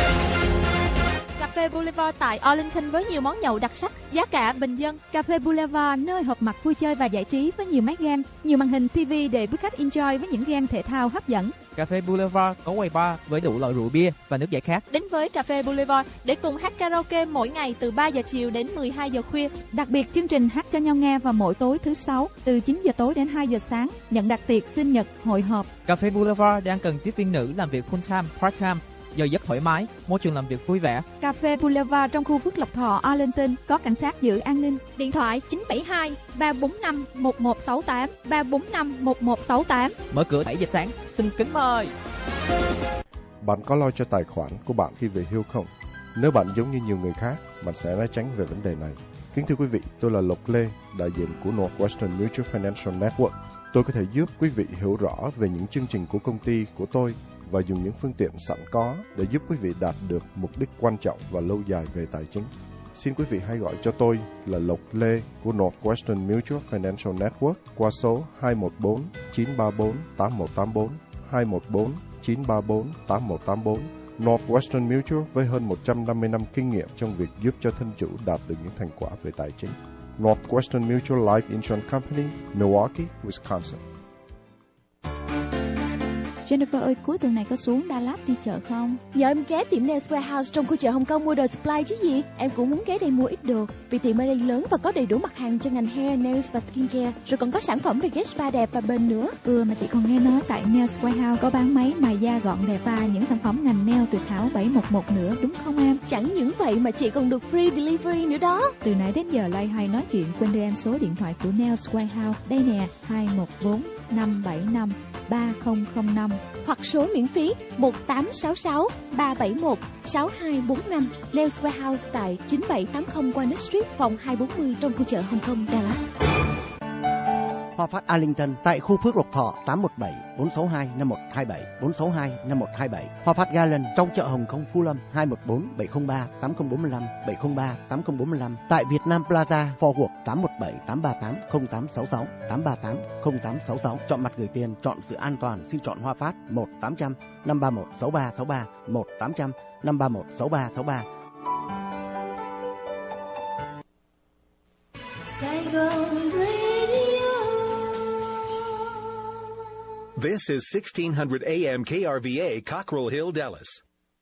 Cà phê Boulevard tại Arlington với nhiều món nhậu đặc sắc, giá cả bình dân. Cà phê Boulevard nơi họp mặt vui chơi và giải trí với nhiều máy game, nhiều màn hình TV để quý khách enjoy với những game thể thao hấp dẫn. Cà phê Boulevard có quầy bar với đủ loại rượu bia và nước giải khát. Đến với Cà phê Boulevard để cùng hát karaoke mỗi ngày từ 3 giờ chiều đến 12 giờ khuya. Đặc biệt chương trình hát cho nhau nghe vào mỗi tối thứ Sáu từ 9 giờ tối đến 2 giờ sáng, nhận đặt tiệc sinh nhật, hội họp. Cà phê Boulevard đang cần tiếp viên nữ làm việc full time, part time, giờ giấc thoải mái, môi trường làm việc vui vẻ. Cà phê Boulevard trong khu Phước Lộc Thọ, Arlington có cảnh sát giữ an ninh. Điện thoại 972 345 1168 345 1168. Mở cửa 7 giờ sáng. Xin kính mời. Bạn có lo cho tài khoản của bạn khi về hưu không? Nếu bạn giống như nhiều người khác, bạn sẽ né tránh về vấn đề này. Kính thưa quý vị, tôi là Lộc Lê, đại diện của Northwestern Mutual Financial Network. Tôi có thể giúp quý vị hiểu rõ về những chương trình của công ty của tôi và dùng những phương tiện sẵn có để giúp quý vị đạt được mục đích quan trọng và lâu dài về tài chính. Xin quý vị hãy gọi cho tôi là Lộc Lê của Northwestern Mutual Financial Network qua số 214 934 8184 214 934 8184. Northwestern Mutual với hơn 150 năm kinh nghiệm trong việc giúp cho thân chủ đạt được những thành quả về tài chính. Northwestern Mutual Life Insurance Company, Milwaukee, Wisconsin. Jennifer ơi, cuối tuần này có xuống Dallas đi chợ không? Giờ em ghé tiệm Nails Warehouse trong khu chợ Hồng Kông mua đồ supply chứ gì. Em cũng muốn ghé đây mua ít đồ, vì tiệm ở đây lớn và có đầy đủ mặt hàng cho ngành hair, nails và skincare. Rồi còn có sản phẩm về ghép spa đẹp và bền nữa. Mà chị còn nghe nói tại Nails Warehouse có bán máy mài da gọn đẹp và những sản phẩm ngành nail tuyệt hảo 711 nữa, đúng không em? Chẳng những vậy mà chị còn được free delivery nữa đó. Từ nãy đến giờ loay hoay nói chuyện, quên đưa em số điện thoại của Nails Warehouse. Đây nè, 214 575 3005 hoặc số miễn phí 1866 371 6245. Nails Warehouse tại 9780 Walnut Street, phòng 240 trong khu chợ Hồng Kông, Dallas. Hoa Phát Arlington tại khu Phước Lộc Thọ 817 462 5127 462 5127. Hoa Phát Garland trong chợ Hồng Kông Phú Lâm 214 703 8045 703 8045. Tại Việt Nam Plaza Fort Worth 817 838 0866 838 0866. Chọn mặt gửi tiền, chọn sự an toàn, xin chọn Hoa Phát 1-800 531 6363 1-800 531 6363. This is 1600 AM KRVA, Cockrell Hill, Dallas.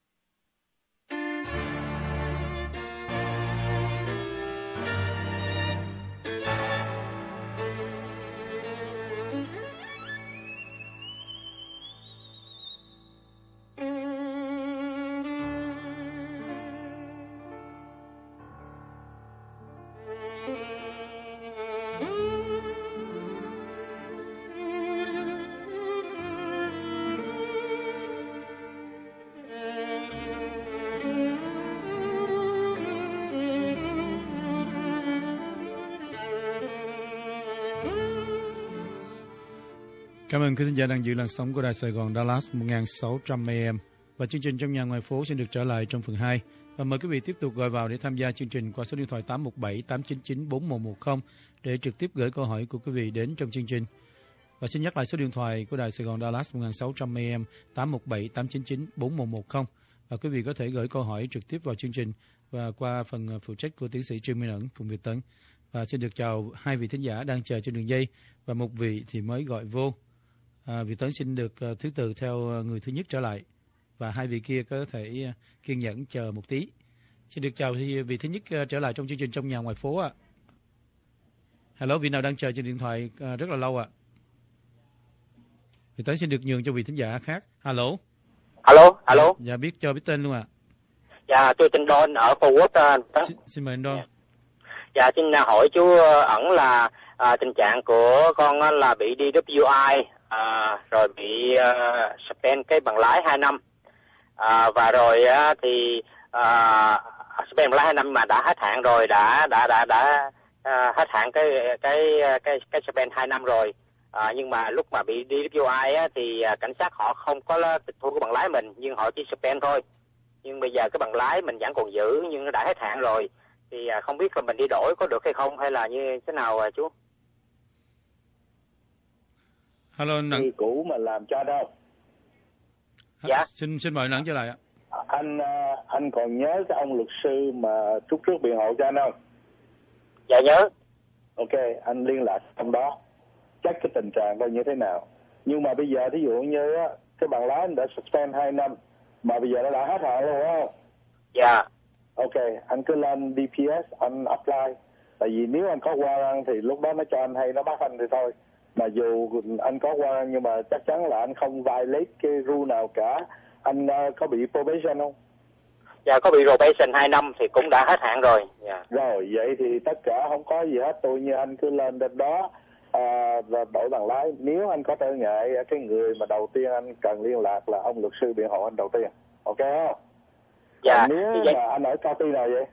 Cảm ơn quý thính giả đang giữ làn sóng của Đài Sài Gòn Dallas 1600 AM. Và chương trình Trong Nhà Ngoài Phố sẽ được trở lại trong phần 2. Và mời quý vị tiếp tục gọi vào để tham gia chương trình qua số điện thoại 817 899 4110 để trực tiếp gửi câu hỏi của quý vị đến trong chương trình. Và xin nhắc lại số điện thoại của Đài Sài Gòn Dallas 1600 AM 817 899 4110. Và quý vị có thể gửi câu hỏi trực tiếp vào chương trình và qua phần phụ trách của tiến sĩ Trương Minh Ẩn cùng Việt Tấn. Và xin được chào hai vị thính giả đang chờ trên đường dây và một vị thì mới gọi vô. Việt Tấn xin được thứ tự theo người thứ nhất trở lại và hai vị kia có thể kiên nhẫn chờ một tí. Xin được chào vị thứ nhất trở lại trong chương trình Trong Nhà Ngoài Phố ạ. Hello, vị nào đang chờ trên điện thoại rất là lâu ạ? Việt Tấn xin được nhường cho vị thính giả khác. Hello. Dạ, biết tên luôn ạ. Dạ, tôi tên Don ở Phú Quốc. Xin mời anh Don. Dạ, xin hỏi chú Ẩn là tình trạng của con là bị DWI, rồi bị suspend cái bằng lái 2 năm. Và rồi thì suspend bằng lái 2 năm mà đã hết hạn rồi, đã hết hạn cái suspend 2 năm rồi. Nhưng mà lúc mà bị DWI thì cảnh sát họ không có tịch thu cái bằng lái mình, nhưng họ chỉ suspend thôi. Nhưng bây giờ cái bằng lái mình vẫn còn giữ nhưng nó đã hết hạn rồi. Thì không biết là mình đi đổi có được hay không hay là như thế nào chú? Hello, Nẵng. Cũ mà làm cho đâu? Dạ. Xin mời Nẵng trở lại ạ. Anh còn nhớ cái ông luật sư mà lúc trước biện hộ cho anh không? Dạ nhớ. Ok, anh liên lạc trong đó, chắc cái tình trạng đó như thế nào. Nhưng mà bây giờ thí dụ như cái bằng lái anh đã suspend 2 năm mà bây giờ nó đã hết hạn luôn không? Dạ. Ok, anh cứ lên DPS, anh apply. Tại vì nếu anh có warrant thì lúc đó nó cho anh hay nó bắt anh thì thôi. Mà dù anh có warrant nhưng mà chắc chắn là anh không violate cái rule nào cả. Anh có bị probation không? Dạ, có bị probation 2 năm thì cũng đã hết hạn rồi. Dạ. Rồi, vậy thì tất cả không có gì hết. Tôi như anh cứ lên đến đó và đổi bằng lái. Nếu anh có trở ngại, cái người mà đầu tiên anh cần liên lạc là ông luật sư biện hộ anh đầu tiên. Ok không? Dạ. Nếu vậy... mà anh ở county nào vậy?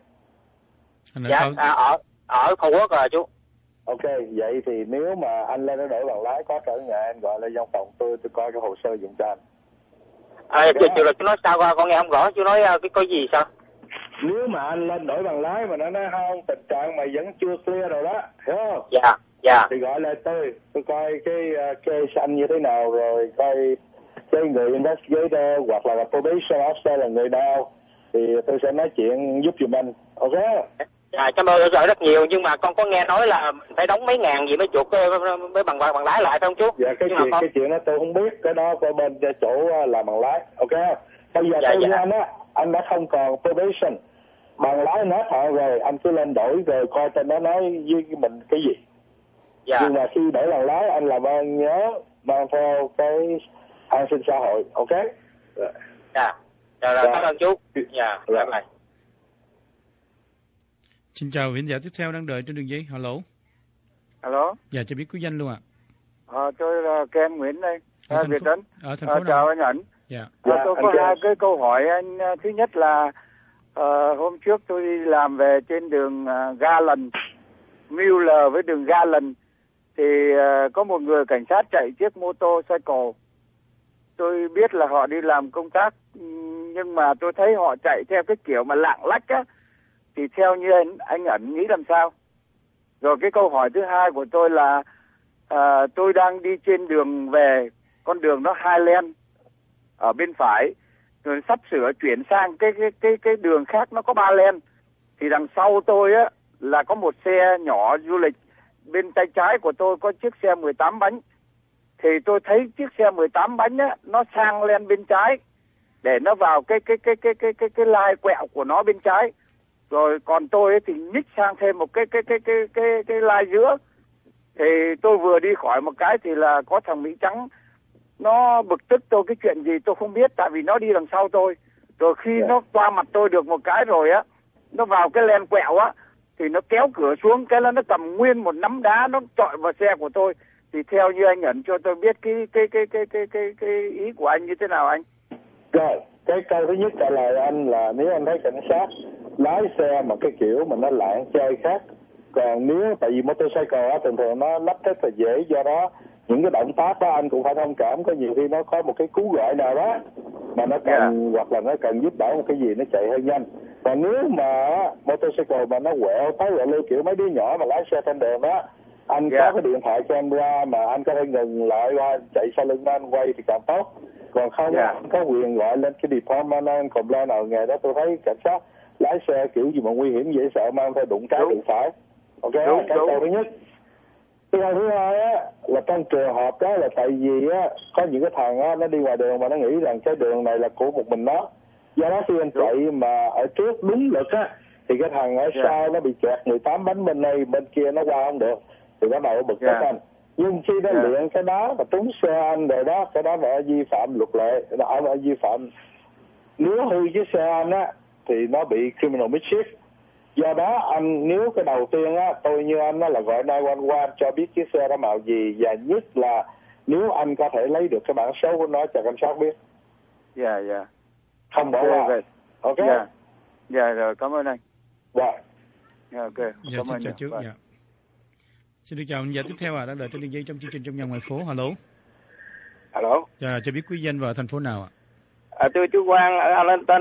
Ở Phú Quốc rồi chú. Ok, vậy thì nếu mà anh lên đó đổi bằng lái có trở ngại, anh gọi lên văn phòng tôi coi cái hồ sơ dùng cho anh. Chú nói sao con nghe không rõ, chú nói cái gì sao? Nếu mà anh lên đổi bằng lái mà nó nói không, tình trạng mày vẫn chưa clear rồi đó, hiểu không? Dạ. Thì gọi lại tôi coi cái case anh như thế nào, rồi coi cái người investigator hoặc là probation officer là người nào, thì tôi sẽ nói chuyện giúp giùm anh, ok? Dạ, cảm ơn rất nhiều, nhưng mà con có nghe nói là phải đóng mấy ngàn gì mới chuộc mới bằng lái lại phải không chú? Dạ, cái chuyện đó tôi không biết, cái đó của bên chỗ làm bằng lái, ok? Bây giờ tôi với anh đã không còn probation, bằng lái hết hạn rồi, anh cứ lên đổi rồi coi trên đó nói với mình cái gì. Dạ. Nhưng mà khi đổi bằng lái anh làm ơn nhớ mang theo cái an sinh xã hội, ok? Dạ. Rồi, cảm ơn chú. Dạ. Bye bye. Xin chào vị giả tiếp theo đang đợi trên đường dây. Hello. Dạ, cho biết quý danh luôn ạ. Tôi là Ken Nguyễn đây. Việt Tấn. Ở thành phố nào? Chào anh Ẩn. Dạ. Tôi có hai cái câu hỏi anh. Thứ nhất là hôm trước tôi đi làm về trên đường Garland, Miller với đường Garland thì có một người cảnh sát chạy chiếc motorcycle. Tôi biết là họ đi làm công tác nhưng mà tôi thấy họ chạy theo cái kiểu mà lạng lách á, thì theo như anh Ẩn nghĩ làm sao? Rồi cái câu hỏi thứ hai của tôi là tôi đang đi trên đường về, con đường nó 2 lane ở bên phải, rồi sắp sửa chuyển sang cái đường khác nó có 3 lane, thì đằng sau tôi á là có một xe nhỏ du lịch, bên tay trái của tôi có chiếc xe 18 bánh, thì tôi thấy chiếc xe 18 bánh á nó sang lên bên trái để nó vào cái lai quẹo của nó bên trái. Rồi còn tôi ấy thì nhích sang thêm một cái lai giữa. Thì tôi vừa đi khỏi một cái thì là có thằng Mỹ Trắng nó bực tức tôi cái chuyện gì tôi không biết, tại vì nó đi đằng sau tôi. Rồi khi nó qua mặt tôi được một cái rồi á, nó vào cái len quẹo á thì nó kéo cửa xuống, cái là nó cầm nguyên một nắm đá nó chọi vào xe của tôi. Thì theo như anh Ẩn cho tôi biết cái ý của anh như thế nào anh? Rồi, cái câu thứ nhất trả lời anh là nếu anh thấy cảnh sát lái xe mà cái kiểu mà nó lạng chơi khác. Còn nếu tại vì motorcycle á thường thường nó lắp rất là dễ, do đó những cái động tác đó anh cũng phải thông cảm, có nhiều khi nó có một cái cú gọi nào đó mà nó cần hoặc là nó cần giúp đỡ một cái gì nó chạy hơi nhanh. Còn nếu mà motorcycle mà nó quẹo tới quẹo lui kiểu mấy đứa nhỏ mà lái xe trên đường đó Anh có cái điện thoại cho em ra mà anh có thể ngừng lại ra chạy sau lưng anh quay thì càng tốt. Còn không anh có quyền gọi lên cái department anh complain ở nghề đó. Tôi thấy cảnh sát lái xe kiểu gì mà nguy hiểm dễ sợ, mang theo đụng trái đụng phải. Ok, cái câu thứ nhất. Cái câu thứ hai á là trong trường hợp đó là tại vì á có những cái thằng á nó đi ngoài đường mà nó nghĩ rằng cái đường này là của một mình nó. Do đó khi anh chạy mà ở trước đúng lực á thì cái thằng ở sau nó bị kẹt 18 bánh bên này bên kia nó qua không được thì bắt đầu bực các anh. Nhưng khi nó luyện cái đó và trúng xe anh rồi đó, cái đó là vi phạm luật lệ, nó vi phạm. Nếu hư chiếc xe anh á thì nó bị criminal mischief. Do đó anh nếu cái đầu tiên á tôi như anh á là gọi 911 cho biết chiếc xe đó màu gì, và nhất là nếu anh có thể lấy được cái bản số của nó cho cảnh sát biết. Dạ. Không bỏ qua. Ok. Dạ rồi, cảm ơn anh. Dạ. Ok. Dạ, xin chào trước. Dạ. Xin được chào anh. Dạ, tiếp theo đang đợi trên đường dây trong chương trình Trong Nhà Ngoài Phố. Alo. Alo. Dạ, cho biết quý danh và thành phố nào ạ? Tôi chú Quang ở Arlington.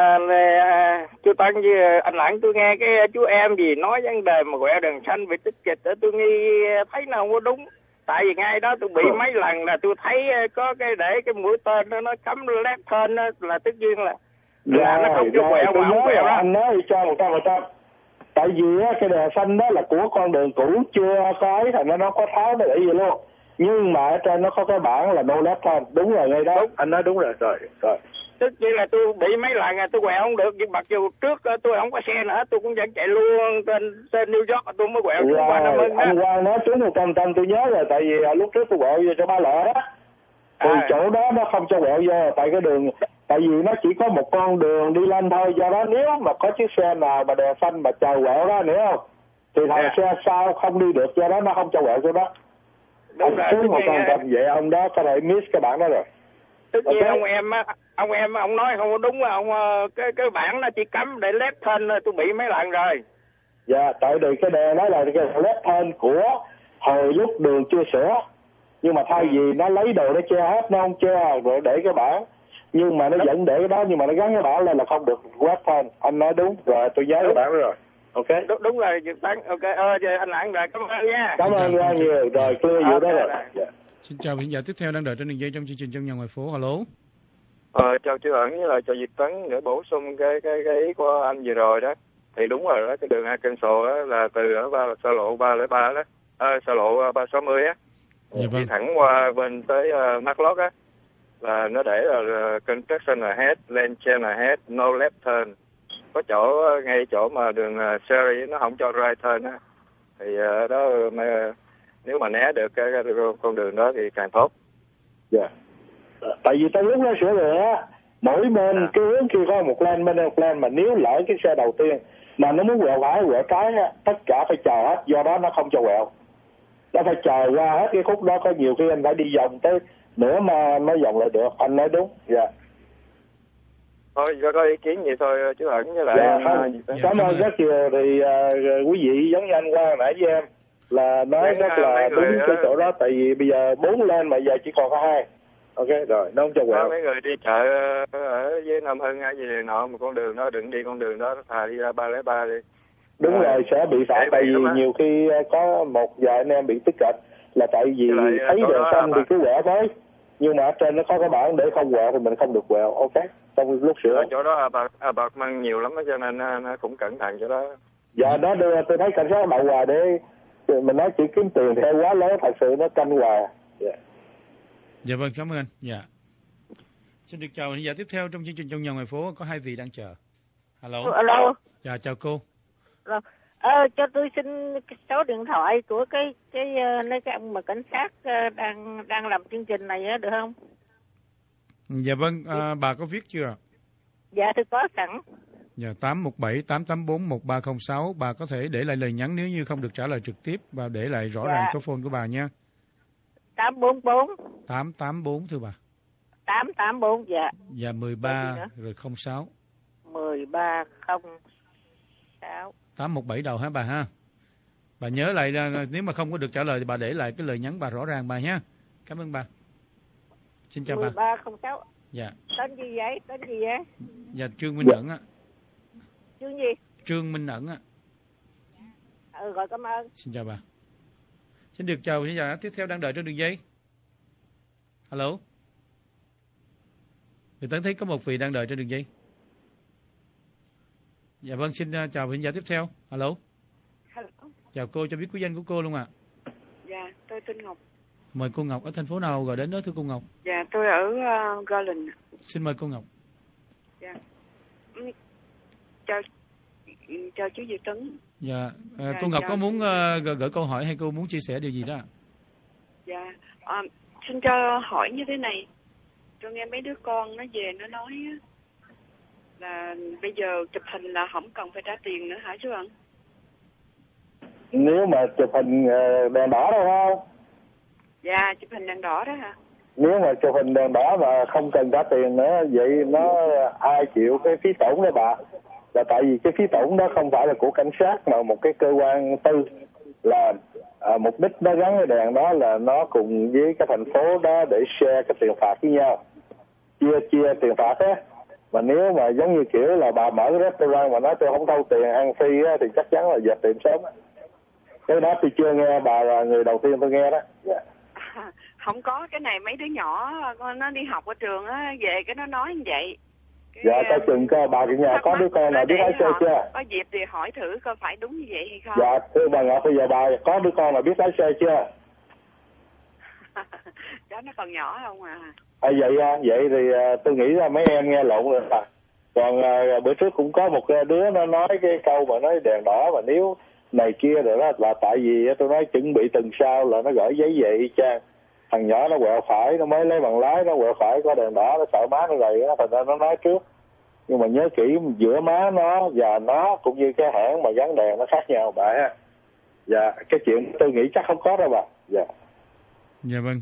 Chú Tấn với anh Lãng, tôi nghe cái chú em gì nói vấn đề mà quẹo đèn xanh bị tích kịch, tôi nghi thấy nó không có đúng. Tại vì ngay đó tôi bị mấy lần là tôi thấy có cái để cái mũi tên nó cắm left turn là tất nhiên là nó không cho quẹo mà không quẹo đó. Anh nói cho 100%. Tại vì á, cái đèn xanh đó là của con đường cũ chưa có ấy, thành nó có tháo nó để vậy luôn. Nhưng mà ở trên nó có cái bảng là no left turn. Đúng rồi, ngay đó. Đúng. Anh nói đúng rồi. Rồi. Tức nhiên là tôi bị mấy lần tôi quẹo không được, nhưng mặc dù trước tôi không có xe nữa, tôi cũng vẫn chạy luôn trên New York, tôi mới quẹo xuống qua Nam Hưng. Anh Quang nói trúng 100% tôi nhớ rồi, tại vì lúc trước tôi quẹo vô cho Ba Lệ đó. Thì chỗ đó nó không cho quẹo vô, tại cái đường, tại vì nó chỉ có một con đường đi lên thôi. Do đó nếu mà có chiếc xe nào mà đèn xanh mà chờ quẹo đó nữa không, thì thằng xe sau không đi được, do đó nó không cho quẹo chỗ đó. Đúng rồi, trúng 100%. Vậy ông đó có thể miss cái bản đó rồi. Tất nhiên ông em ông nói không có đúng, ông cái bảng nó chỉ cấm để left turn, tôi bị mấy lần rồi. Dạ, tại vì cái đèn đó là cái left turn của hồi lúc đường chưa sửa, nhưng mà thay vì nó lấy đồ nó che hết, nó không che rồi để cái bảng, nhưng mà nó vẫn để cái đó, nhưng mà nó gắn cái bảng lên là không được left turn. Anh nói đúng rồi, tôi nhớ cái bảng đó rồi. Ok. Đúng rồi, ok. Anh Lãng rồi, cảm ơn nha. Cảm ơn anh nhiều rồi, clear vụ đó rồi. Dạ. Xin chào khán giả tiếp theo đang đợi trên đường dây trong chương trình Trong Nhà Ngoài Phố. Alo. Chào chú Ẩn với lại chào Việt Tấn, để bổ sung cái ý của anh vừa rồi đó. Thì đúng rồi đó, cái đường Arkansas đó là từ ở xa lộ 303 đó, xa lộ 360 á, đi thẳng qua bên tới Marlock á, là nó để là construction ahead, lane change ahead, no left turn. Có chỗ ngay chỗ mà đường Sherry nó không cho right turn á, thì đó nếu mà né được cái con đường đó thì càng tốt. Dạ. Tại vì tới lúc nó sửa đường á, mỗi bên cái hướng kia có một lane, bên một lane, mà nếu lỡ cái xe đầu tiên mà nó muốn quẹo phải quẹo trái á, tất cả phải chờ hết, do đó nó không cho quẹo. Nó phải chờ qua hết cái khúc đó, có nhiều khi anh phải đi vòng tới nữa mà mới vòng lại được. Anh nói đúng. Dạ. Thôi có ý kiến vậy thôi chú Ẩn với lại cảm ơn rất nhiều. Thì quý vị giống như anh Quang nãy với em là nói rất là đúng cái chỗ đó, tại vì bây giờ 4 lên mà giờ chỉ còn có 2. Ok rồi, nó không cho quẹo. Mấy người đi chợ ở với Nam Hưng hay gì nọ, một con đường đó đừng đi con đường đó, thà đi ra 303 đi. Đúng rồi, sẽ bị phạt, tại vì nhiều khi có một vài anh em bị tức kịch là tại vì thấy đèn xanh thì cứ quẹo tới, nhưng mà ở trên nó có cái bảng để không quẹo thì mình không được quẹo. Ok, trong lúc sửa. Chỗ đó bạc mang nhiều lắm đó, cho nên nó cũng cẩn thận chỗ đó. Dạ đó, tôi thấy cảnh sát đậu hoài để mình nói chỉ kiếm tiền theo quá lớn, thật sự nó canh hoài. Dạ vâng, cảm ơn anh. Dạ. Xin được chào khán giả tiếp theo trong chương trình Trong Nhà Ngoài Phố, có 2 vị đang chờ. Alo. Dạ, chào cô. Cho tôi xin số điện thoại của cái ông mà cảnh sát đang làm chương trình này á, được không? Dạ vâng, bà có viết chưa? Dạ tôi có sẵn. Dạ 817-884-1306, bà có thể để lại lời nhắn nếu như không được trả lời trực tiếp, và để lại rõ ràng số phone của bà nha. 844. 884 thưa bà. 884 dạ. Dạ 13 rồi 06. 1306. 817 đầu hả bà ha? Bà nhớ lại nếu mà không có được trả lời thì bà để lại cái lời nhắn bà rõ ràng bà nhé. Cảm ơn bà. Xin chào 1306. Dạ. Tên gì vậy? Dạ Trương Minh Ẩn ạ. Trương gì? Trương Minh Ẩn ạ. Rồi cảm ơn. Xin chào bà. Xin được chào khán giả tiếp theo đang đợi trên đường dây. Alo. Việt Tấn thấy có một vị đang đợi trên đường dây. Dạ vâng, xin chào khán giả tiếp theo. Alo. Hello. Chào cô, cho biết quý danh của cô luôn ạ. Dạ, tôi tên Ngọc. Mời cô Ngọc, ở thành phố nào gọi đến đó thưa cô Ngọc? Dạ, tôi ở Garland. Xin mời cô Ngọc. Dạ. Chào chú Việt Tấn. Dạ, cô Ngọc có muốn gửi câu hỏi hay cô muốn chia sẻ điều gì đó? Dạ, xin cho hỏi như thế này. Tôi nghe mấy đứa con nó về nó nói là bây giờ chụp hình là không cần phải trả tiền nữa hả chú ạ? Nếu mà chụp hình đèn đỏ đâu không? Dạ, chụp hình đèn đỏ đó hả? Nếu mà chụp hình đèn đỏ mà không cần trả tiền nữa, vậy nó ai chịu cái phí tổn đó bà? Là tại vì cái phí tổn đó không phải là của cảnh sát mà một cái cơ quan tư, là mục đích nó gắn cái đèn đó là nó cùng với cái thành phố đó để share cái tiền phạt với nhau, chia tiền phạt á. Mà nếu mà giống như kiểu là bà mở cái restaurant mà nói tôi không thâu tiền ăn free á, thì chắc chắn là dẹp tiệm sớm á. Cái đó tôi chưa nghe, bà là người đầu tiên tôi nghe đó. Yeah. Không có, cái này mấy đứa nhỏ nó đi học ở trường á, về cái nó nói như vậy. Dạ, coi chừng coi bà cái nhà có đứa con nào biết lái xe chưa? Có dịp thì hỏi thử coi phải đúng như vậy hay không. Dạ, thưa bà Ngọc, bây giờ bà có đứa con nào biết lái xe chưa? Cháu nó còn nhỏ không à? Vậy thì tôi nghĩ là mấy em nghe lộn rồi bà. Còn bữa trước cũng có một đứa nó nói cái câu mà nói đèn đỏ mà nếu này kia rồi đó, là tại vì tôi nói chuẩn bị tuần sau là nó gửi giấy về y chang. Thằng nhỏ nó quẹo phải, nó mới lấy bằng lái, nó quẹo phải có đèn đỏ, nó sợ má nó gầy á, thành ra nó nói trước. Nhưng mà nhớ kỹ, giữa má nó và nó cũng như cái hãng mà gắn đèn nó khác nhau bà ha. Dạ, cái chuyện tôi nghĩ chắc không có đâu bà. Dạ. Dạ vâng.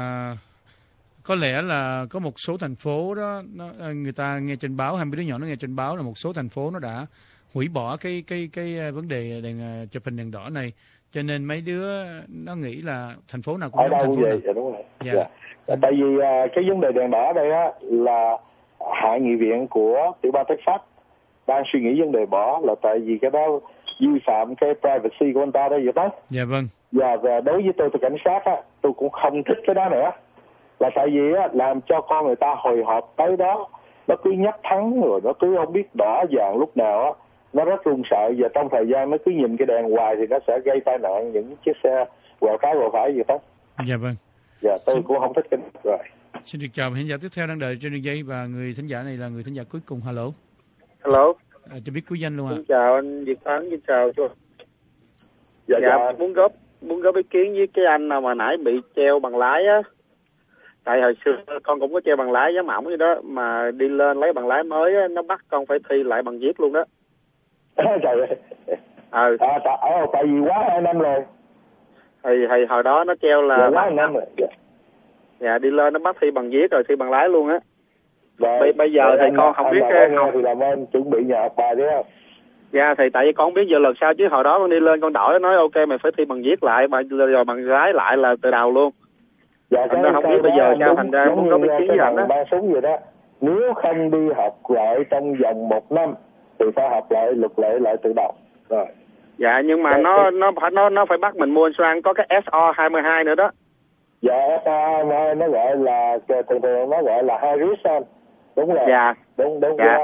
Có lẽ là có một số thành phố đó, người ta nghe trên báo, 20 đứa nhỏ nó nghe trên báo là một số thành phố nó đã hủy bỏ cái vấn đề đèn chụp hình đèn đỏ này, cho nên mấy đứa nó nghĩ là thành phố nào cũng giống thành phố nào. Dạ, đúng rồi. Dạ. Dạ. Tại vì cái vấn đề đèn đỏ đây á là hạ nghị viện của tiểu bang Texas đang suy nghĩ vấn đề bỏ, là tại vì cái đó vi phạm cái privacy của anh ta đó vậy đó. Dạ vâng. Dạ, và đối với tôi cảnh sát á, tôi cũng không thích cái đó nữa. Là tại vì á, làm cho con người ta hồi hộp tới đó, nó cứ nhắc thắng rồi nó cứ không biết đỏ vàng lúc nào á, nó rất run sợ, và trong thời gian nó cứ nhìn cái đèn hoài thì nó sẽ gây tai nạn những chiếc xe quẹo trái quẹo phải gì đó. Dạ vâng. Dạ, tôi cũng không thích cái đó rồi. Xin được chào khán giả tiếp theo đang đợi trên đường dây, và người thính giả này là người thính giả cuối cùng. Hello. Hello. Cho biết quý danh luôn ạ. Xin chào anh Việt Tấn, xin chào chú. Dạ. Muốn góp ý kiến với cái anh nào mà nãy bị treo bằng lái á. Tại hồi xưa con cũng có treo bằng lái giá mỏng vậy đó, mà đi lên lấy bằng lái mới á, nó bắt con phải thi lại bằng viết luôn đó. Trời ơi. Tại vì quá 2 năm rồi. Thì hồi đó nó treo là quá 2 năm rồi. Dạ, đi lên nó bắt thi bằng viết rồi thi bằng lái luôn á. Bây giờ thì con không biết học thì làm ơn chuẩn bị nhà học bài đấy không? Dạ, thì tại vì con không biết giờ lần sau, chứ hồi đó con đi lên con đổi nói ok mày phải thi bằng viết lại, rồi bằng lái lại là từ đầu luôn. Dạ, nó không biết bây giờ sao thành ra muốn có ý kiến gì đó. Ba súng vậy đó. Nếu không đi học lại trong vòng 1 năm thì phải học lại luật lệ lại từ đầu. Rồi. Dạ, nhưng mà nó phải bắt mình mua xoan có cái SO22 nữa đó. Dạ, SO22 nó gọi là thường nó gọi là high risk anh. Đúng rồi. Dạ. Đúng.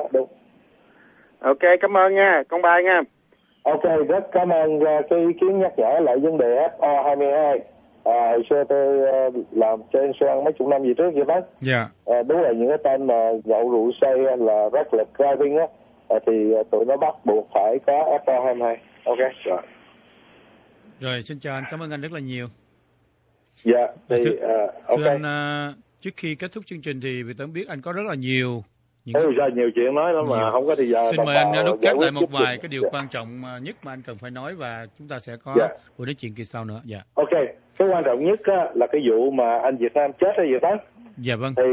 Ok, cảm ơn nha, con bye nha. Ok, rất cảm ơn cái ý kiến nhắc nhở lại vấn đề SO22. Hồi xưa tôi làm trên xoan mấy chục năm gì trước vậy đó. Dạ. Đúng là những cái tên mà nhậu rượu say là reckless driving á, thì tụi nó bắt buộc phải có SO22. Ok, rồi. Rồi, xin chào anh, cảm ơn anh rất là nhiều. Dạ, thì ok. Thưa anh, trước khi kết thúc chương trình thì Việt Tấn biết anh có rất là nhiều nhiều chuyện nói lắm mà không có thời giờ. Xin mời anh đúc kết lại một vài cái điều quan trọng nhất mà anh cần phải nói, và chúng ta sẽ có buổi nói chuyện kỳ sau nữa. Dạ. Ok, cái quan trọng nhất á, là cái vụ mà anh Việt Nam chết hay gì đó. Dạ vâng. Thì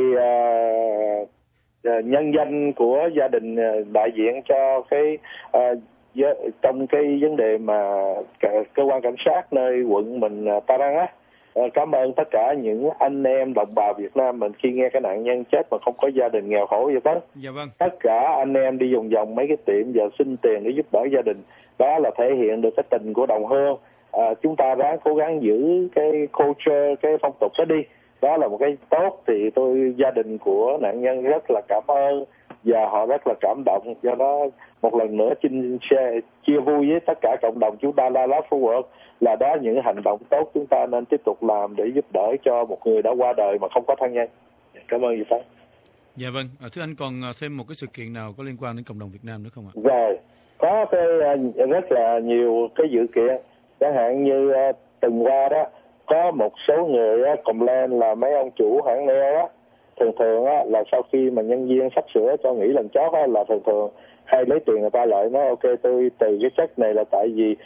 nhân danh của gia đình đại diện cho cái trong cái vấn đề mà cơ quan cảnh sát nơi quận mình Tarang á, cảm ơn tất cả những anh em đồng bào Việt Nam mình khi nghe cái nạn nhân chết mà không có gia đình nghèo khổ vậy đó. Dạ vâng. Tất cả anh em đi vòng vòng mấy cái tiệm và xin tiền để giúp đỡ gia đình, đó là thể hiện được cái tình của đồng hương. chúng ta ráng cố gắng giữ cái culture, cái phong tục đó đi. Đó là một cái tốt, thì gia đình của nạn nhân rất là cảm ơn và họ rất là cảm động. Do đó một lần nữa xin chia vui với tất cả cộng đồng chúng ta Dallas Fort Worth là đó những hành động tốt chúng ta nên tiếp tục làm để giúp đỡ cho một người đã qua đời mà không có thân nhân. Cảm ơn Duy Phán. Dạ vâng, thưa anh còn thêm một cái sự kiện nào có liên quan đến cộng đồng Việt Nam nữa không ạ? Rồi, có cái rất là nhiều cái sự kiện, chẳng hạn như tuần qua đó có một số người complain là mấy ông chủ hãng nail á, thường là sau khi mà nhân viên sắp sửa cho nghỉ lần chót là thường hay lấy tiền người ta lại, nói ok tôi từ cái check này là tại vì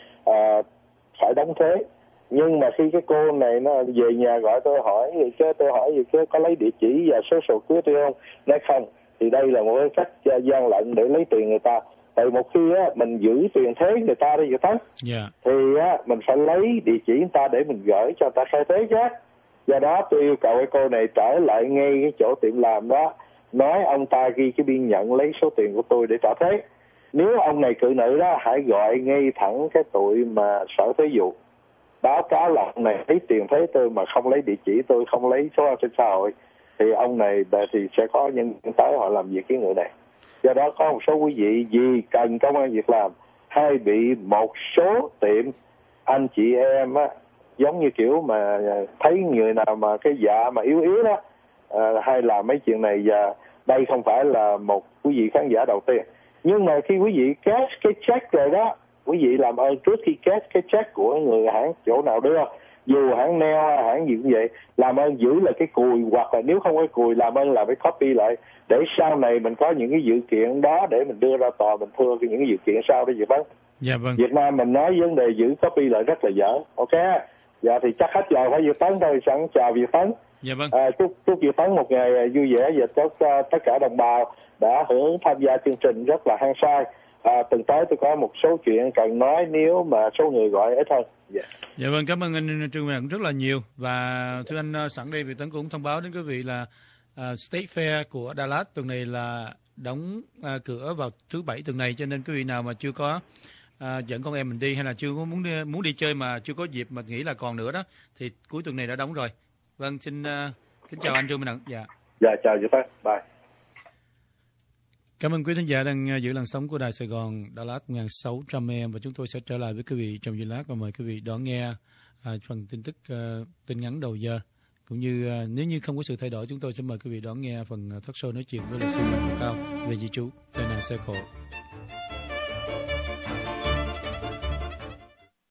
phải đóng thuế. Nhưng mà khi cái cô này nó về nhà gọi tôi hỏi gì chứ có lấy địa chỉ và số sổ cưới tôi không, nói không, thì đây là một cái cách gian lận để lấy tiền người ta. Tại một khi mình giữ tiền thuế người ta đi thì mình phải lấy địa chỉ người ta để mình gửi cho người ta khai thuế chứ. Do đó tôi yêu cầu cái cô này trở lại ngay cái chỗ tiệm làm đó, nói ông ta ghi cái biên nhận lấy số tiền của tôi để trả thuế. Nếu ông này cự nữ đó, hãy gọi ngay thẳng cái tụi mà sở thuế vụ, báo cáo là ông này lấy tiền thuế tôi mà không lấy địa chỉ tôi, không lấy số an sinh xã hội, thì ông này thì sẽ có nhân tới họ làm việc với người này. Do đó có một số quý vị vì cần công ăn việc làm hay bị một số tiệm anh chị em giống như kiểu mà thấy người nào mà cái dạ mà yếu đó hay làm mấy chuyện này, và đây không phải là một quý vị khán giả đầu tiên. Nhưng mà khi quý vị cash cái check rồi đó, quý vị làm ơn trước khi cash cái check của người hãng chỗ nào đưa, dù hãng nail hay hãng gì cũng vậy, làm ơn giữ lại cái cùi, hoặc là nếu không có cùi làm ơn làm cái copy lại, để sau này mình có những cái dự kiện đó để mình đưa ra tòa mình thưa những cái dự kiện sau đó. Dạ vâng. Việt Nam mình nói vấn đề giữ copy lại rất là dở. Ok. Dạ thì chắc hết giờ phải Việt Tấn thôi, sẵn chào Việt Tấn. Dạ vâng. Chúc Việt Tấn một ngày vui vẻ và chúc tất cả đồng bào đã hưởng tham gia chương trình rất là hăng say. Tuần tới tôi có một số chuyện cần nói nếu mà số người gọi ít hơn. Dạ vâng, cảm ơn anh Trương Mạnh rất là nhiều. Và thưa anh, sẵn đây Việt Tấn cũng thông báo đến quý vị là State Fair của Dallas tuần này là đóng cửa vào thứ Bảy tuần này, cho nên quý vị nào mà chưa có dẫn con em mình đi hay là chưa có muốn đi chơi mà chưa có dịp mà nghĩ là còn nữa đó, thì cuối tuần này đã đóng rồi. Vâng, xin kính chào anh Trương Mạnh. Dạ chào chị Phát, bye. Cảm ơn quý thính giả đang giữ làn sóng của Đài Sài Gòn Dallas 1600 AM, và chúng tôi sẽ trở lại với quý vị trong giây lát và mời quý vị đón nghe phần tin tức tin ngắn đầu giờ, cũng như nếu như không có sự thay đổi chúng tôi sẽ mời quý vị đón nghe phần talk show nói chuyện với luật sư Cao về di trú tai nạn xe cộ.